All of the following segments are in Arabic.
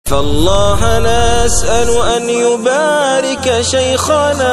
فالله نسأل أن يبارك شيخنا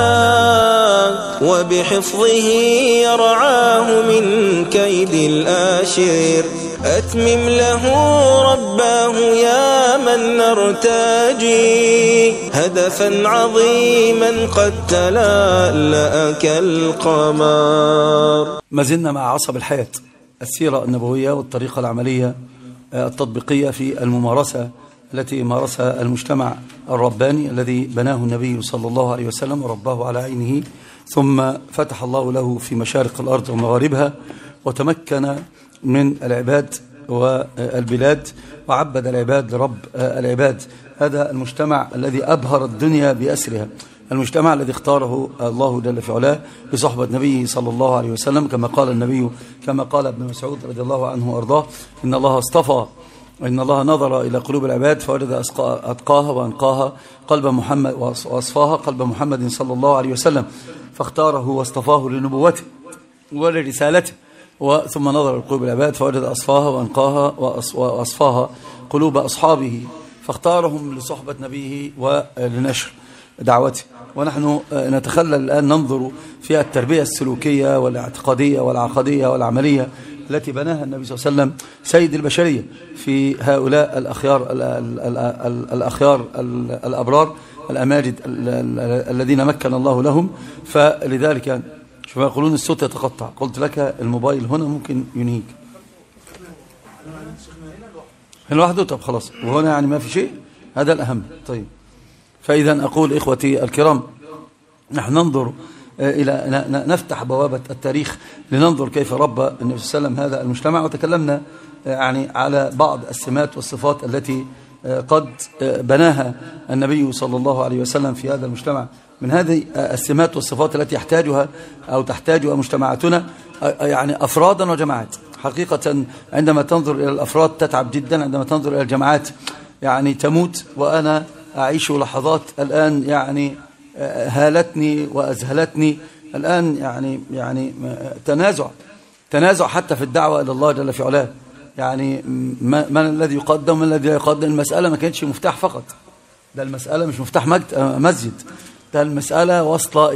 وبحفظه يرعاه من كيد الآشر. أتمم له رباه يا من نرتجي هدفا عظيما قد تلألأ كالقمر. ما زلنا مع عصب الحياة، السيرة النبوية والطريقة العملية التطبيقية في الممارسة التي مارسها المجتمع الرباني الذي بناه النبي صلى الله عليه وسلم ورباه على عينه، ثم فتح الله له في مشارق الأرض ومغاربها وتمكن من العباد والبلاد وعبد العباد لرب العباد. هذا المجتمع الذي أبهر الدنيا بأسرها، المجتمع الذي اختاره الله جل في علاه بصحبة نبيه صلى الله عليه وسلم، كما قال النبي كما قال ابن مسعود رضي الله عنه وأرضاه: إن الله اصطفى، إن الله نظر إلى قلوب العباد فوجد أتقاها وأنقاها قلب محمد وأصفاها قلب محمد صلى الله عليه وسلم، فاختاره واصطفاه لنبوته ولرسالته، ثم نظر لقلوب العباد فوجد أصفاها وأنقاها وأصفاها قلوب أصحابه، فاختارهم لصحبة نبيه ولنشر دعوته. ونحن نتخلل الآن ننظر في التربية السلوكية والاعتقادية والعقدية والعملية التي بناها النبي صلى الله عليه وسلم سيد البشرية في هؤلاء الأخيار الأبرار الأماجد الذين مكن الله لهم. فلذلك شوف يقولون الصوت يتقطع، قلت لك الموبايل هنا ممكن ينهيك هنا لوحده. طب خلاص، وهنا يعني ما في شيء، هذا الأهم. طيب، فإذا أقول إخوتي الكرام، نحن ننظر إلى نفتح بوابة التاريخ لننظر كيف ربى النبي صلى الله عليه وسلم هذا المجتمع، وتكلمنا يعني على بعض السمات والصفات التي قد بناها النبي صلى الله عليه وسلم في هذا المجتمع. من هذه السمات والصفات التي يحتاجها أو تحتاجها مجتمعاتنا يعني أفرادا وجماعات. حقيقة عندما تنظر إلى الأفراد تتعب جدا، عندما تنظر إلى الجماعات يعني تموت. وأنا أعيش لحظات الآن يعني هالتني وأذهلتني الآن، يعني تنازع حتى في الدعوة إلى الله جل في علاه. يعني من الذي يقدم من الذي لا يقدم؟ المسألة ما كانتش مفتاح فقط، ده المسألة مش مفتاح مسجد، ده المسألة واصلة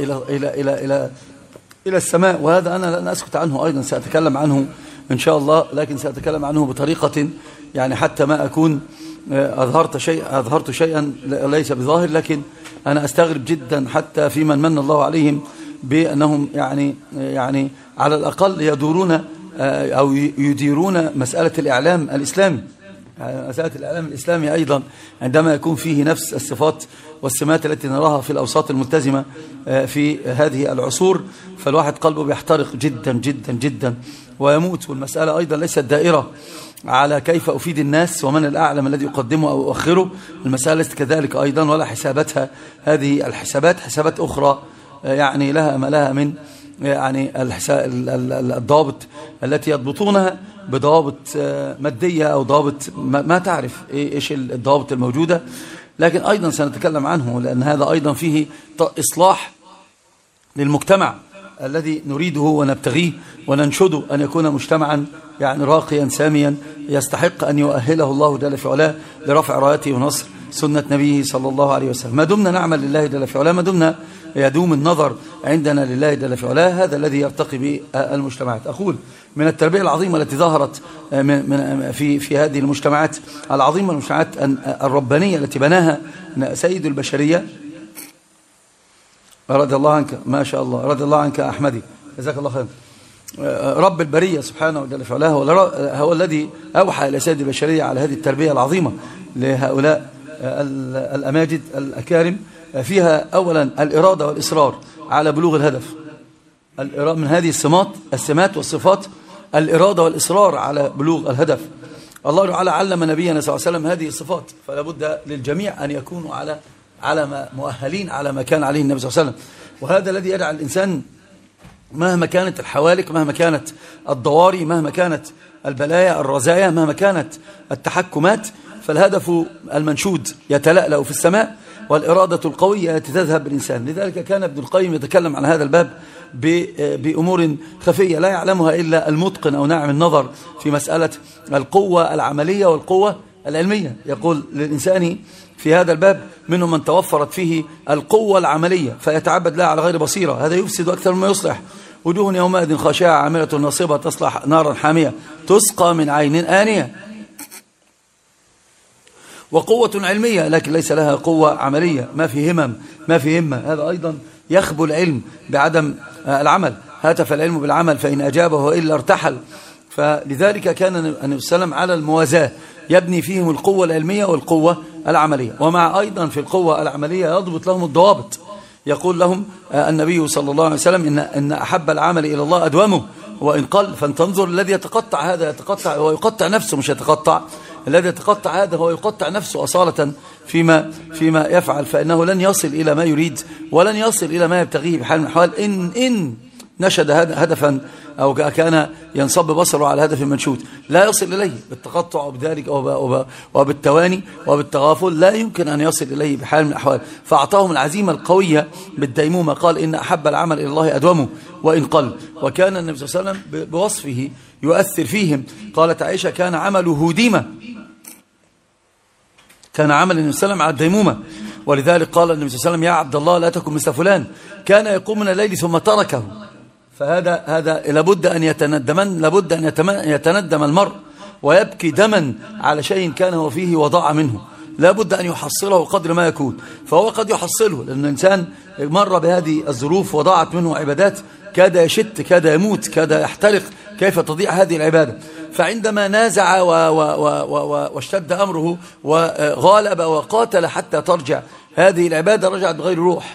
إلى السماء. وهذا أنا لن أسكت عنه، أيضا سأتكلم عنه إن شاء الله، لكن سأتكلم عنه بطريقة يعني حتى ما أكون أظهرت شيئا ليس بظاهر، لكن أنا أستغرب جدا حتى في من الله عليهم بأنهم يعني على الأقل يدورون أو يديرون مسألة الإعلام الإسلامي. مسألة الإعلام الإسلامي أيضا عندما يكون فيه نفس الصفات والسمات التي نراها في الأوساط الملتزمة في هذه العصور، فالواحد قلبه بيحترق جدا جدا جدا ويموت. والمسألة أيضا ليست دائرة على كيف أفيد الناس ومن الأعلم الذي يقدمه أو أؤخره، المسألة ليست كذلك أيضا، ولا حساباتها هذه الحسابات حسابات أخرى يعني لها ما لها من يعني الضوابط التي يضبطونها بضوابط مادية أو ضوابط ما تعرف إيش الضوابط الموجودة. لكن أيضا سنتكلم عنه، لأن هذا أيضا فيه إصلاح للمجتمع الذي نريده ونبتغيه وننشده أن يكون مجتمعا يعني راقيا ساميا يستحق أن يؤهله الله جل في علاه لرفع رايته ونصر سنة نبيه صلى الله عليه وسلم. ما دمنا نعمل لله جل في علاه، ما دمنا يدوم النظر عندنا لله جل في علاه، هذا الذي يرتقي به المجتمعات. أقول من التربية العظيمة التي ظهرت في هذه المجتمعات العظيمة، المجتمعات الربانية التي بناها سيد البشرية رضي الله عنك، ما شاء الله، رضي الله عنك أحمدي، جزاك الله خير. رب البرية سبحانه وتعالى في علاه هو الذي أوحى إلى سيد البشرية على هذه التربية العظيمة لهؤلاء الأماجد الأكارم، فيها أولا الإرادة والإصرار على بلوغ الهدف. من هذه السمات والصفات الإرادة والإصرار على بلوغ الهدف. الله تعالى علم نبينا صلى الله عليه وسلم هذه الصفات، فلا بد للجميع أن يكونوا على مؤهلين على ما كان عليه النبي صلى الله عليه وسلم. وهذا الذي يجعل الإنسان مهما كانت الحوالك، مهما كانت الضواري، مهما كانت البلايا الرزايا، مهما كانت التحكمات، فالهدف المنشود يتلألأ في السماء، والإرادة القوية التي تذهب بالإنسان. لذلك كان ابن القيم يتكلم عن هذا الباب بأمور خفية لا يعلمها إلا المتقن أو ناعم النظر في مسألة القوة العملية والقوة العلمية. يقول للإنسان في هذا الباب منهم من توفرت فيه القوة العملية فيتعبد لها على غير بصيرة، هذا يفسد أكثر مما يصلح. وجوه يومئذ خاشعة عاملة ناصبة تصلى نارا حامية تسقى من عين آنية. وقوة علمية لكن ليس لها قوة عملية، ما في همم ما في همة، هذا أيضا يخبو العلم بعدم العمل. هاتف العلم بالعمل فإن أجابه إلا ارتحل. فلذلك كان النبي صلى الله عليه وسلم على الموازاة يبني فيهم القوة العلمية والقوة العملية، ومع أيضا في القوة العملية يضبط لهم الضوابط. يقول لهم النبي صلى الله عليه وسلم إن أحب العمل إلى الله أدومه وإن قل. فانتنظر الذي يتقطع هذا يتقطع، هو يقطع نفسه مش يتقطع، الذي يتقطع هذا هو يقطع نفسه أصالة فيما يفعل، فإنه لن يصل إلى ما يريد ولن يصل إلى ما يبتغيه بحال من الأحوال إن نشد هدفا أو كان ينصب بصره على هدف منشود لا يصل إليه بالتقطع وبذلك وبالتواني وبالتغافل، لا يمكن أن يصل إليه بحال من الأحوال. فأعطاهم العزيمة القوية بالديمومة، قال إن أحب العمل إلى الله أدومه وإن قل. وكان النبي صلى الله عليه وسلم بوصفه يؤثر فيهم. قالت عائشة كان عمله هديمة، كان عمل النبي صلى الله عليه وسلم على الديمومة. ولذلك قال النبي صلى الله عليه وسلم يا عبد الله لا تكن مثل فلان كان يقوم من الليل ثم تركه. فهذا لابد أن يتندم المرء ويبكي دما على شيء كان هو فيه وضاع منه، لابد أن يحصله قدر ما يكون. فهو قد يحصله لأن الإنسان مر بهذه الظروف وضاعت منه عبادات، كاد يشت كاد يموت كاد يحترق، كيف تضيع هذه العبادة؟ فعندما نازع واشتد أمره وغالب وقاتل حتى ترجع هذه العبادة رجعت بغير روح،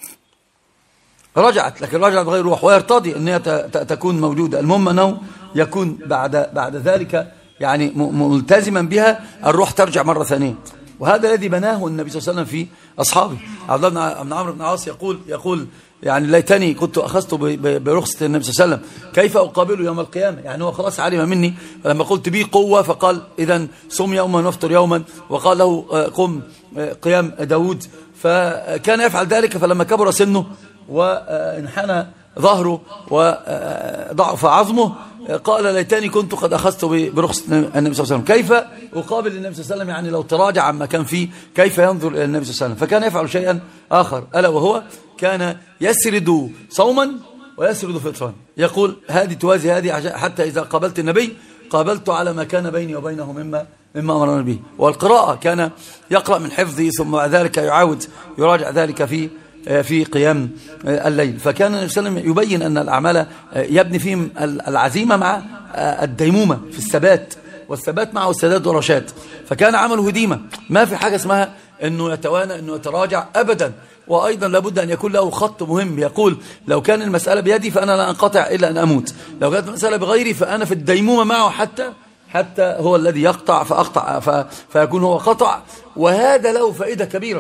لكن رجعت بغير روح، ويرتضي أنها تكون موجودة. المهم أنه يكون بعد ذلك يعني ملتزما بها الروح ترجع مرة ثانية. وهذا الذي بناه النبي صلى الله عليه وسلم في أصحابه. عبد الله بن عمرو بن العاص يقول يعني ليتني كنت أخذت برخصة النبي صلى الله عليه وسلم كيف أقابله يوم القيامة. يعني هو خلاص علم مني، فلما قلت بي قوة فقال إذن صم يوما وافطر يوما، وقال له قم قيام داود، فكان يفعل ذلك. فلما كبر سنه وانحنى ظهره وضعف عظمه قال ليتني كنت قد أخذت برخصة النبي صلى الله عليه وسلم. كيف أقابل النبي صلى الله عليه وسلم؟ يعني لو تراجع عما كان فيه كيف ينظر إلى النبي صلى الله عليه وسلم؟ فكان يفعل شيئا آخر ألا وهو كان يسرد صوما ويسرد فطرا. يقول هذه توازي هذه، حتى إذا قابلت النبي قابلت على ما كان بيني وبينه مما أمرنا به. والقراءة كان يقرأ من حفظه ثم بعد ذلك يعاود يراجع ذلك في قيام الليل. فكان النبي صلى الله عليه وسلم يبين أن الأعمال يبني فيهم العزيمة مع الديمومة في الثبات، والثبات معه السداد والرشاد. فكان عمله هديمة، ما في حاجة اسمها أنه يتوانى أنه يتراجع أبدا. وأيضا لابد أن يكون له خط مهم، يقول لو كان المسألة بيدي فأنا لا أنقطع إلا أن أموت، لو كانت المسألة بغيري فأنا في الديمومة معه حتى هو الذي يقطع فأقطع فيكون هو قطع. وهذا له فائدة كبيرة.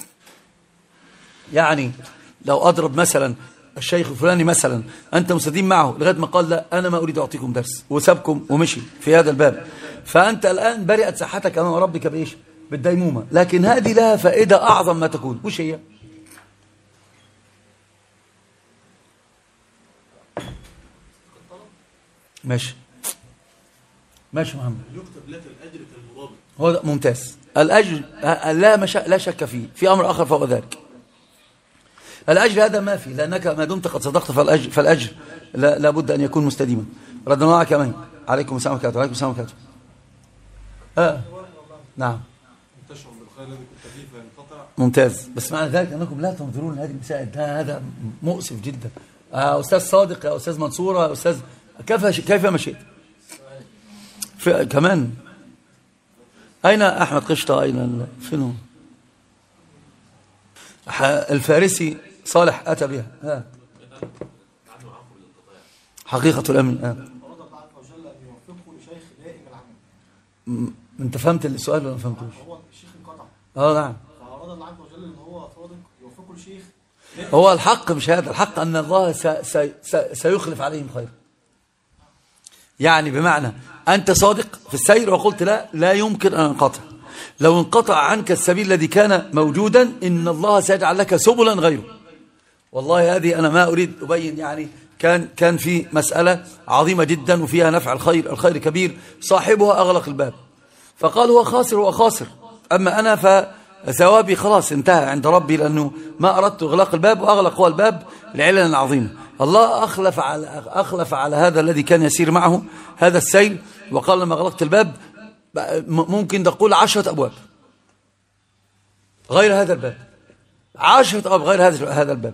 يعني لو أضرب مثلا الشيخ الفلاني مثلا أنت مستدين معه لغاية ما قال لا أنا ما أريد أعطيكم درس وسابكم ومشي في هذا الباب، فأنت الآن برئت صحتك أمام ربك بإيش؟ بالديمومة. لكن هذه لها فائدة أعظم ما تكون. وش هي؟ ماشي محمد، يكتب لك الأجر كالمرابط. هو ده ممتاز. الأجر لا شك فيه. في أمر آخر فهو ذلك، الأجر هذا ما فيه، لأنك ما دمت قد صدقت فالأجر لا بد أن يكون مستديما. رد الله كمان. عليكم السلام عليكم السلام عليكم. نعم تشعر بالخير الذي كنت فيه فينقطع. ممتاز. بس معنى ذلك أنكم لا تنظرون هذه المسائل، هذا مؤسف جدا. أستاذ صادق، يا أستاذ منصورة، يا أستاذ كيف مشيت كمان؟ أين أحمد قشطة؟ أين فينه الفارسي صالح أتى بها؟ حقيقة الأمن. أنت فهمت السؤال ولا ما فهمتوش؟ هو الشيخ انقطع. نعم. فأراد الله عز وجل إن هو صادق يوفقه الشيخ. هو الحق مش هذا الحق، أن الله سيخلف عليهم خير. يعني بمعنى أنت صادق في السير وقلت لا يمكن أن انقطع. لو انقطع عنك السبيل الذي كان موجودا إن الله سيجعل لك سبلا غيره. والله هذه أنا ما أريد أبين، يعني كان في مسألة عظيمة جدا وفيها نفع الخير كبير، صاحبها أغلق الباب فقال هو خاسر، هو خاسر، أما أنا فثوابي خلاص انتهى عند ربي، لأنه ما أردت إغلاق الباب، وأغلق هو الباب لعلل عظيمة. الله أخلف على هذا الذي كان يسير معه هذا السيل، وقال لما أغلقت الباب ممكن تقول 10 أبواب غير هذا الباب، 10 أبواب غير هذا الباب.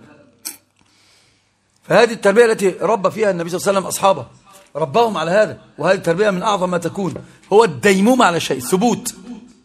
فهذه التربية التي ربى فيها النبي صلى الله عليه وسلم أصحابه، رباهم على هذا، وهذه التربية من أعظم ما تكون، هو الديموم على شيء، ثبوت،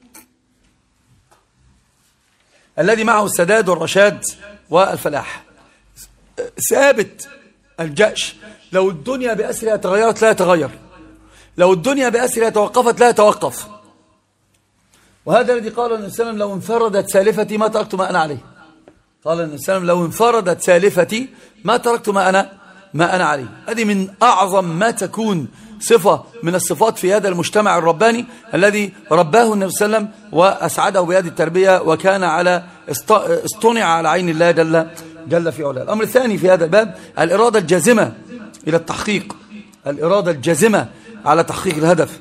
الذي معه السداد والرشاد والفلاح، ثابت الجأش. لو الدنيا بأسرها تغيرت لا يتغير، لو الدنيا بأسرها توقفت لا يتوقف. وهذا الذي قال النبي صلى الله عليه وسلم لو انفردت سالفتي ما تركت ما أنا عليه. قال النبي صلى الله عليه وسلم لو انفردت سالفتي ما تركت ما أنا عليه. هذه من أعظم ما تكون صفة من الصفات في هذا المجتمع الرباني الذي رباه النبي صلى الله عليه وسلم وأسعده بهذه التربية، وكان اصطنع على عين الله جل في علاه. الأمر الثاني في هذا الباب الإرادة الجازمة إلى التحقيق، الإرادة الجازمة على تحقيق الهدف.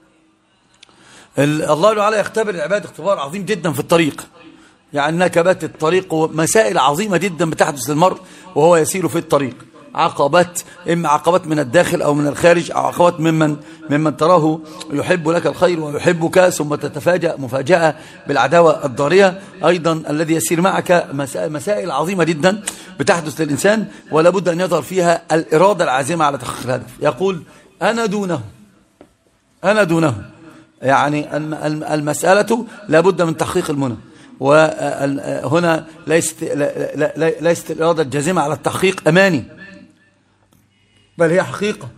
الله تعالى يختبر العباد اختبار عظيم جدا في الطريق، يعني نكبات الطريق ومسائل عظيمة جدا بتحدث للمرء وهو يسير في الطريق، عقبات، إما عقبات من الداخل أو من الخارج، أو عقبات ممن تراه يحب لك الخير ويحبك، ثم تتفاجأ مفاجأة بالعداوة الضارية. أيضا الذي يسير معك مسائل عظيمة جدا بتحدث للإنسان، ولا بد أن يظهر فيها الإرادة العازمة على تحقيق الهدف. يقول أنا دونه، يعني المسألة لا بد من تحقيق المنى، وهنا ليست الإرادة الجازمة على التحقيق أماني، بل هي حقيقة.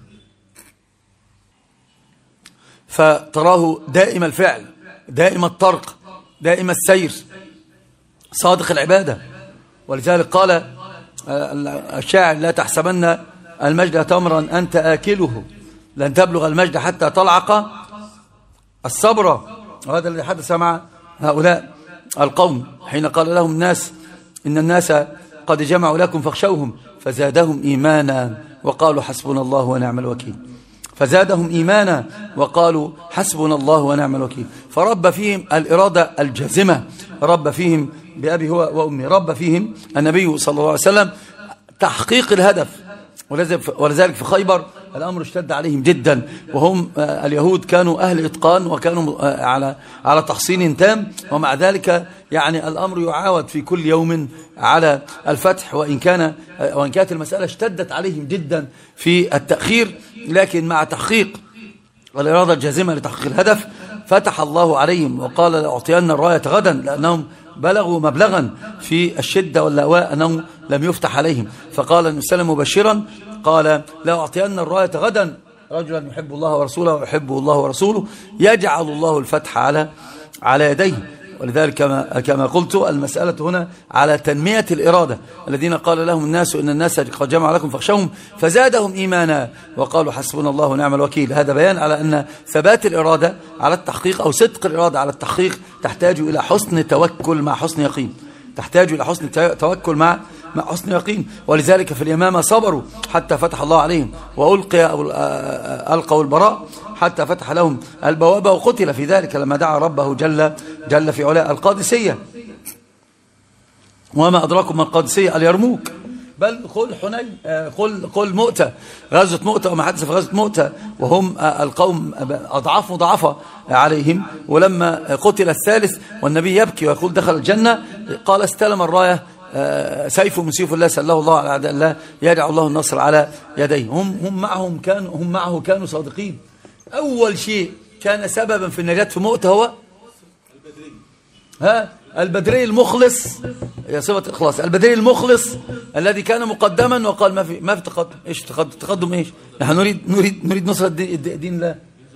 فتراه دائم الفعل، دائم الطرق، دائم السير، صادق العبادة. ولذلك قال الشاعر لا تحسبن المجد تمرا أنت آكله، لن تبلغ المجد حتى تلعق الصبر. وهذا الذي حدث مع هؤلاء القوم حين قال لهم الناس إن الناس قد جمعوا لكم فاخشوهم فزادهم إيمانا وقالوا حسبنا الله ونعم الوكيل. فزادهم إيمانا وقالوا حسبنا الله ونعم الوكيل. فرب فيهم الإرادة الجازمة، رب فيهم بأبي هو وأمي، رب فيهم النبي صلى الله عليه وسلم تحقيق الهدف. ولذلك في خيبر الأمر اشتد عليهم جدا، وهم اليهود كانوا أهل إتقان وكانوا على تحصين تام، ومع ذلك يعني الأمر يعاود في كل يوم على الفتح، وإن كانت المسألة اشتدت عليهم جدا في التأخير، لكن مع تحقيق الإرادة الجازمة لتحقيق الهدف فتح الله عليهم وقال لأعطين الراية غدا، لأنهم بلغوا مبلغا في الشدة واللأواء أنهم لم يفتح عليهم. فقال النبي صلى الله عليه وسلم مبشرا قال لأعطين الراية غدا رجلا يحب الله ورسوله ويحبه الله ورسوله يجعل الله الفتح على يديه. ولذلك كما قلت المسألة هنا على تنمية الإرادة. الذين قال لهم الناس إن الناس قد جمعوا لكم فاخشوهم فزادهم إيمانا وقالوا حسبنا الله ونعم الوكيل. هذا بيان على أن ثبات الإرادة على التحقيق أو صدق الإرادة على التحقيق تحتاج إلى حسن توكل مع حسن يقين، تحتاج إلى حسن توكل مع حسن يقين. ولذلك في اليمامة صبروا حتى فتح الله عليهم، ألقوا البراء حتى فتح لهم البوابة، وقتل في ذلك لما دعا ربه جل في علاء. القادسية وما أدراكم ما القادسية اليرموك، بل قل حنين، قل مؤتة، غزوة مؤتة وما حدث في غزوة مؤتة، وهم القوم أضعاف مضاعفة عليهم. ولما قتل الثالث والنبي يبكي ويقول دخل الجنة، قال استلم الراية سيف من سيف الله سله الله على أعداء الله يدعو الله النصر على يديه. هم معه كانوا صادقين. أول شيء كان سببا في النجاة في مؤتة هو البدري المخلص، يا صفة إخلاص، البدري المخلص الذي كان مقدما وقال ما في تقدم. ايش تقدم ايش؟ نحن نريد نصرة دين الله.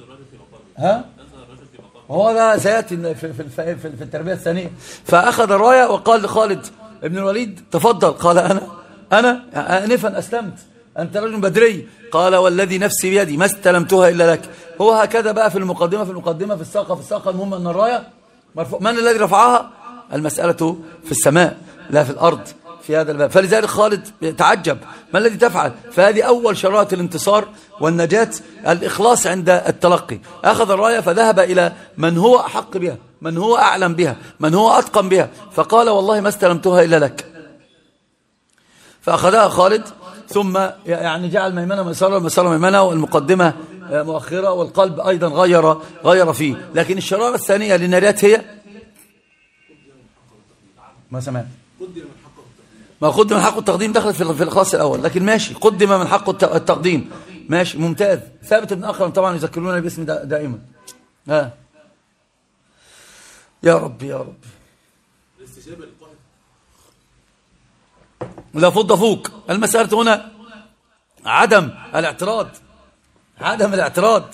هو ده سيأتي في التربية الثانية. فأخذ الراية وقال لخالد ابن الوليد تفضل. قال أنا آنفا أسلمت، أنت رجل بدري. قال والذي نفسي بيدي ما استلمتها إلا لك. هو هكذا بقى في المقدمة في الساقة. المهم أن الراية مرفوع. من الذي رفعها؟ المسألة في السماء لا في الأرض في هذا الباب. فلذلك خالد تعجب ما الذي تفعل؟ فهذه أول شرائط الانتصار والنجاة الإخلاص عند التلقي. أخذ الراية فذهب إلى من هو أحق بها، من هو أعلم بها، من هو أتقن بها، فقال والله ما استلمتها إلا لك. فأخذها خالد، ثم يعني جعل ميمنة ميسرة والميسرة ميمنة والمقدمة مؤخرة، والقلب أيضا غير فيه. لكن الشرارة الثانية للنجاة هي ما سمعت ما قدم من حق التقديم، دخلت في الإخلاص الأول، لكن ماشي قدم من حق التقديم، ماشي ممتاز. ثابت بن أخرم طبعا يذكرون باسم دائما. يا رب يا رب لا فض فوق. المسألة هنا عدم الاعتراض.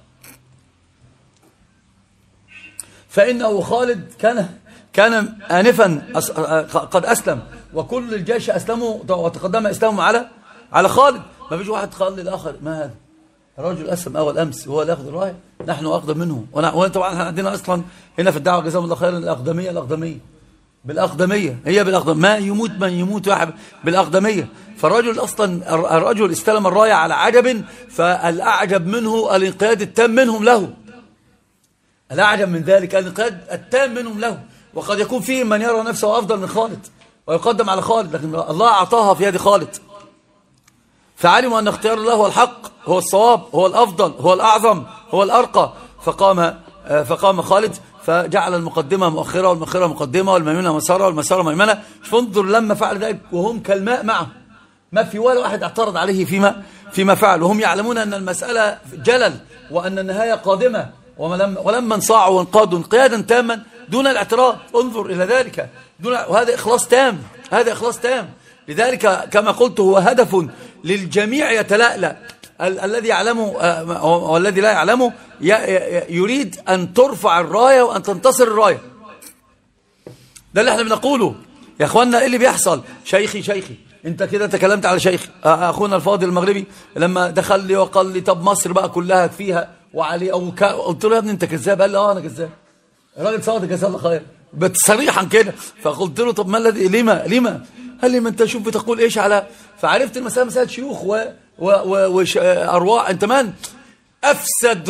فإنه خالد كان آنفا قد أسلم، وكل الجيش أسلموا وتقدم إسلامهم على خالد. ما فيش واحد قال للآخر ما هذا الرجل أسلم أول أمس هو اللي يأخذ الراية، نحن أقدم منه. وطبعا احنا عندنا أصلا هنا في الدعوة جزاهم الله خيرا بالأقدمية هي بالأقدمية، ما يموت من يموت واحد بالأقدمية. فالرجل أصلا الرجل استلم الراية على عجب، فالأعجب منه الانقياد التام منهم له. الأعجب من ذلك الانقياد التام منهم له، وقد يكون فيهم من يرى نفسه أفضل من خالد ويقدم على خالد، لكن الله أعطاها في يد خالد، فعلموا أن اختيار الله هو الحق، هو الصواب، هو الأفضل، هو الأعظم، هو الأرقى. فقام خالد فجعل المقدمة مؤخرة والمؤخرة مقدمة والميمنة مسارة والمسارة ميمنة. فانظر لما فعل ذلك وهم كالماء معه، ما في ولا واحد اعترض عليه فيما فعل، وهم يعلمون أن المسألة جلل وأن النهاية قادمة، ولما انصاعوا وانقادوا انقيادا تاما دون الاعتراض. انظر إلى ذلك وهذا إخلاص تام. لذلك كما قلت هو هدف للجميع يتلألأ، الذي يعلمه والذي لا يعلمه يريد أن ترفع الراية وأن تنتصر الراية. ده اللي احنا بنقوله يا اخوانا. ايه اللي بيحصل؟ شيخي انت كده تكلمت على شيخي اخونا الفاضل المغربي لما دخل لي وقال لي طب مصر بقى كلها فيها وعلي قلت له يا ابني انت كذاب. قال لي انا كذاب. الراجل صادق جزاه الله خير صريحا كده. فقلت له طب ما الذي لما قال لي ما انت شوف بتقول ايش على. فعرفت المسألة مسألة شيوخ وارواح. انت من افسد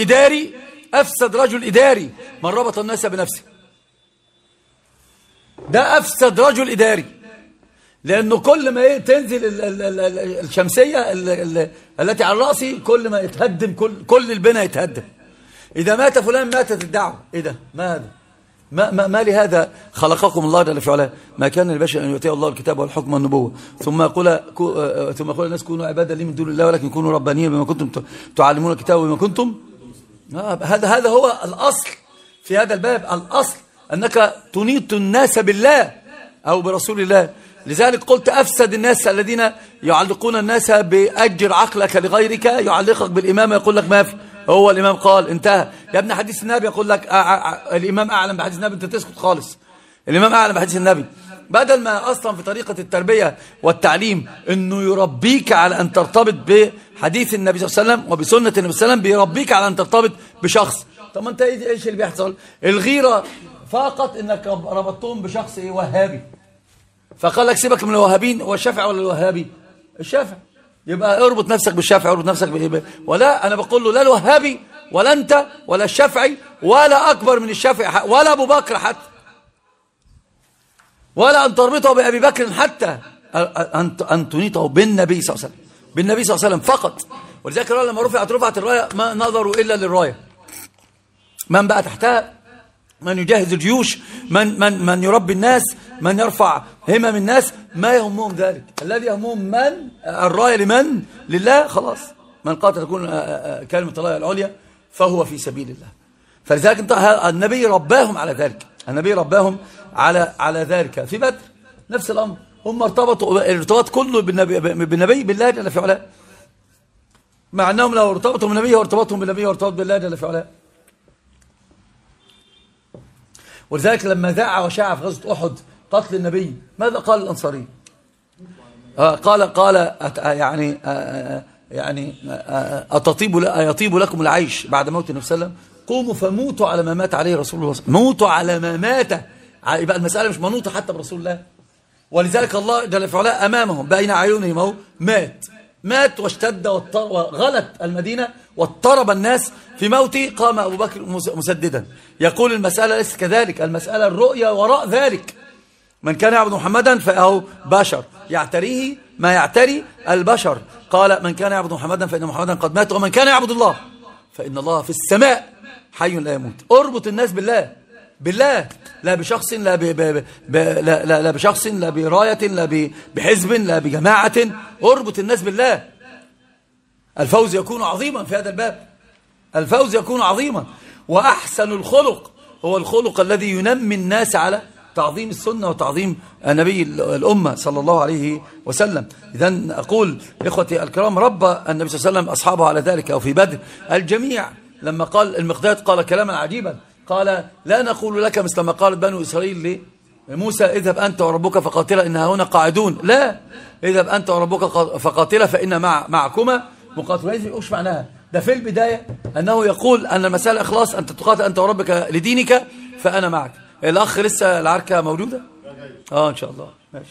رجل اداري من ربط الناس بنفسه. ده افسد رجل اداري، لانه كل ما تنزل الشمسية التي على رأسي كل ما يتهدم كل البناء يتهدم. اذا مات فلان ماتت الدعوة. ايه ده؟ ما هذا؟ ما لهذا خلقكم الله جل في علاه. ما كان للبشر ان يؤتيه الله الكتاب والحكم والنبوة ثم يقول الناس كونوا عبادا لي من دون الله ولكن كونوا ربانيين بما كنتم تعلمون الكتاب وبما كنتم. هذا هو الاصل في هذا الباب. الاصل انك تنيط الناس بالله او برسول الله. لذلك قلت افسد الناس الذين يعلقون الناس باجر عقلك لغيرك، يعلقك بالامامه يقول لك ما في، هو الإمام قال انتهى. يا ابن حديث النبي يقول لك الإمام أعلم بحديث النبي، أنت تسكت خالص. الإمام أعلم بحديث النبي، بدل ما أصلا في طريقة التربية والتعليم أنه يربيك على أن ترتبط بحديث النبي صلى الله عليه وسلم وبسنة النبي صلى الله عليه وسلم، بيربيك على أن ترتبط بشخص. طب ما أنت إيش اللي بيحصل؟ الغيرة فقط أنك ربطتهم بشخص وهابي، فقال لك سيبك من الوهابين. والشافعي ولا الوهابي؟ الشافعي. يبقى اربط نفسك بالشافعي، اربط نفسك ولا انا بقول له لا الوهابي ولا انت ولا الشافعي ولا اكبر من الشافعي ولا ابو بكر حتى، ولا ان تربطه بابي بكر حتى، ان تنيطه بالنبي صلى الله عليه وسلم، بالنبي صلى الله عليه وسلم فقط. ولذلك لما رفعت الرايه ما نظروا الا للرايه. من بقى تحتها؟ من يجهز الجيوش، من يربي الناس، من يرفع همم الناس، ما يهمهم ذلك. الذي يهمهم من الراية لمن؟ لله. خلاص، من قاتل تكون كلمة الله العليا فهو في سبيل الله. فلذلك النبي رباهم على ذلك، النبي رباهم على ذلك. في بدر نفس الأمر، هم ارتبطوا الارتباط كله بالنبي بالله جل في علاه، مع أنهم لو ارتبطوا بالنبي وارتبطهم بالنبي وارتبط بالله جل في علاه. ولذلك لما ذاع وشاع في غزوة أحد قتل النبي، ماذا قال الأنصاري؟ قال يعني أيطيب لكم العيش بعد موت النبي صلى الله عليه وسلم؟ قوموا فموتوا على ما مات عليه رسول الله، موتوا على ما مات. يبقى المسألة مش منوطة حتى برسول الله. ولذلك الله جل في علاه أمامهم بين أعينهم مات، مات واشتد وغلت المدينة واضطرب الناس في موته، قام أبو بكر مسددا يقول المسألة ليست كذلك، المسألة الرؤية وراء ذلك. من كان يعبد محمدا فهو بشر يعتريه ما يعتري البشر. قال من كان يعبد محمدا فإن محمدا قد مات، ومن كان يعبد الله فإن الله في السماء حي لا يموت. اربط الناس بالله لا بشخص لا بشخص لا براية لا بحزب لا بجماعة، اربط الناس بالله. الفوز يكون عظيما في هذا الباب، الفوز يكون عظيما. وأحسن الخلق هو الخلق الذي ينمي الناس على تعظيم السنة وتعظيم النبي الأمة صلى الله عليه وسلم. إذن أقول إخوتي الكرام، ربى النبي صلى الله عليه وسلم أصحابه على ذلك. أو في بدر الجميع لما قال المقداد قال كلاما عجيبا، قال لا نقول لك مثل ما قالت بنو إسرائيل لموسى اذهب أنت وربك فقاتلا إنها هنا قاعدون، لا، اذهب أنت وربك فقاتلا فإن معكما مقاتلون. إيش معناها؟ ده في البداية أنه يقول أن المسألة إخلاص، أنت تقاتل أنت وربك لدينك فأنا معك. الأخ لسه العركة موجودة؟ إن شاء الله ماشي.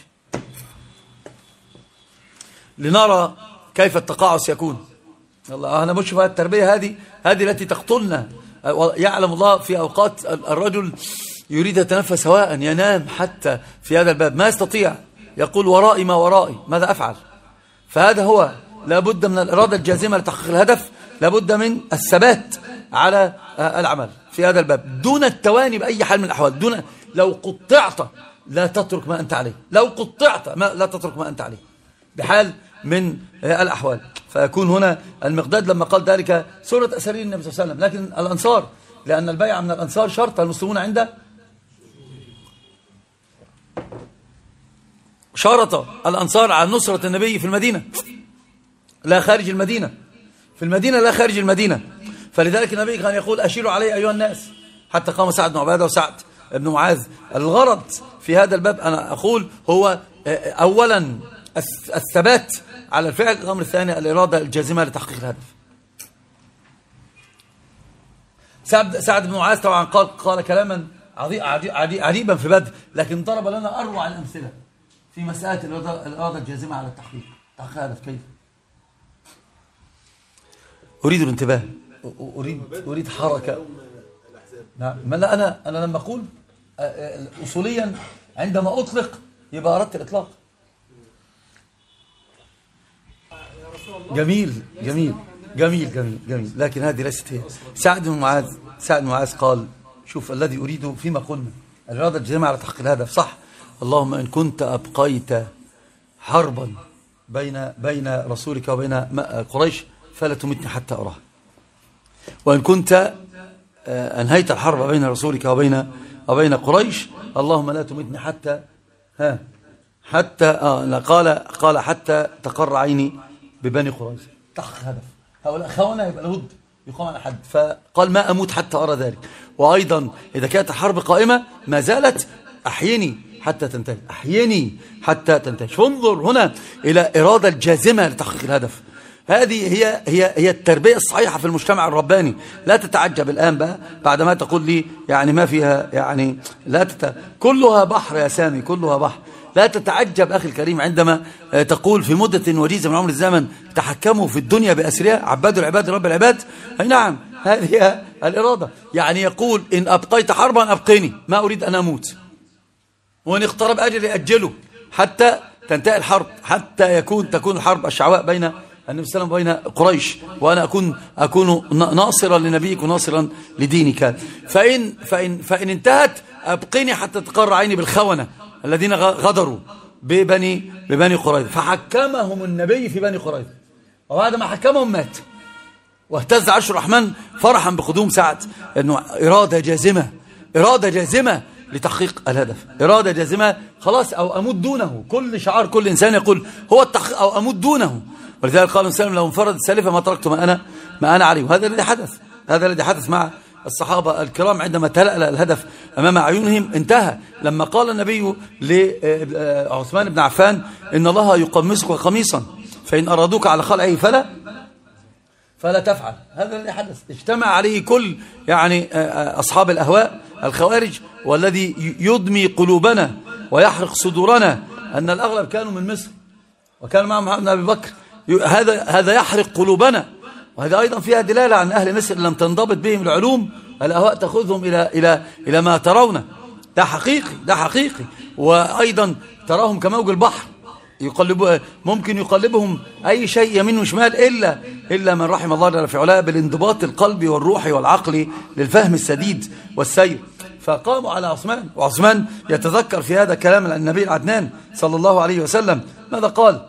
لنرى كيف التقاعس يكون. الله أنا بشوف التربية هذه التي تقتلنا. يعلم الله في أوقات الرجل يريد يتنفس هواء ينام حتى في هذا الباب ما يستطيع، يقول ورائي ما ورائي ماذا أفعل. فهذا هو، لابد من الإرادة الجازمة لتحقيق الهدف، لابد من الثبات على العمل في هذا الباب دون التواني بأي حال من الأحوال. دون، لو قطعت لا تترك ما أنت عليه، لو قطعت لا تترك ما أنت عليه بحال من الأحوال. فيكون هنا المقداد لما قال ذلك سورة أسرين النبي صلى الله عليه وسلم. لكن الأنصار، لأن البيع من الأنصار شرط، المسلمون عند شرط الأنصار على نصرة النبي في المدينة لا خارج المدينة، في المدينة لا خارج المدينة. فلذلك النبي كان يقول أشيروا علي أيها الناس، حتى قام سعد بن عبادة وسعد بن معاذ. الغرض في هذا الباب أنا أقول هو أولا الثبات على الفعل، الأمر الثاني الإرادة الجازمة لتحقيق الهدف. سعد بن معاذ طبعا قال كلاما عجيبا في بدر، لكن ضرب لنا أروع الأمثلة في مسألة الإرادة الجازمة على تحقيق الهدف. كيف؟ أريد الانتباه، أريد حركة. نعم، ما لا أنا لما أقول أصوليا عندما أطلق يبقى أردت الإطلاق. جميل جميل جميل جميل جميل، لكن هذه ليست هي. سعد بن معاذ قال شوف الذي أريده فيما قلنا الإرادة الجازمة على تحقيق الهدف صح. اللهم إن كنت أبقيت حربا بين رسولك وبين قريش فلا تمتني حتى أراه، وإن كنت أنهيت الحرب بين رسولك وبين قريش اللهم لا تمتني حتى قال حتى تقر عيني ببني قريش. تحقيق هدف، هؤلاء خونة يبقى لابد يقام على حد. فقال ما أموت حتى أرى ذلك. وأيضا إذا كانت الحرب قائمة ما زالت أحيني حتى تنتهي، أحيني حتى تنتهي. فانظر هنا إلى إرادة الجازمة لتحقيق الهدف. هذه هي التربية الصحيحة في المجتمع الرباني. لا تتعجب الآن بقى بعدما تقول لي يعني ما فيها يعني كلها بحر يا سامي، كلها بحر. لا تتعجب أخي الكريم عندما تقول في مدة وجيزة من عمر الزمن تحكموا في الدنيا بأسرها، عبادوا العباد رب العباد. أي نعم، هذه الإرادة. يعني يقول إن أبقيت حربا أبقيني، ما أريد أن أموت، وإن اقترب أجلي أجله حتى تنتهي الحرب، حتى تكون الحرب الشعواء بين النبي صلى الله عليه وسلم وبين قريش، وأنا أكون ناصرا لنبيك وناصرا لدينك. فإن انتهت أبقيني حتى تقر عيني بالخونة الذين غدروا ببني قريظة. فحكمهم النبي في بني قريظة، وبعد ما حكمهم مات. واهتز عرش الرحمن فرحا بقدوم سعد، أنه إرادة جازمة لتحقيق الهدف، إرادة جازمة خلاص، أو أموت دونه. كل شعار كل إنسان يقول هو التحقيق أو أموت دونه. ولذلك قال الإنسان لو انفرد السالفة ما تركت ما أنا عليه. وهذا الذي حدث مع الصحابة الكرام عندما تلألأ الهدف أمام عيونهم انتهى. لما قال النبي لعثمان بن عفان إن الله يقمصك قميصا فإن أرادوك على خلعه فلا تفعل. هذا الذي حدث، اجتمع عليه كل يعني أصحاب الأهواء الخوارج. والذي يدمي قلوبنا ويحرق صدورنا أن الأغلب كانوا من مصر، وكان معهم محمد بن أبي بكر هذا يحرق قلوبنا. وهذا أيضا فيها دلالة عن أهل مصر لم تنضبط بهم العلوم، الأهواء تأخذهم إلى ما ترون. ده حقيقي. وأيضا تراهم كموج البحر، ممكن يقلبهم أي شيء يمين وشمال إلا من رحم الله جل في علاه بالانضباط القلبي والروحي والعقلي للفهم السديد والسير. فقاموا على عثمان، وعثمان يتذكر في هذا كلام النبي العدنان صلى الله عليه وسلم. ماذا قال؟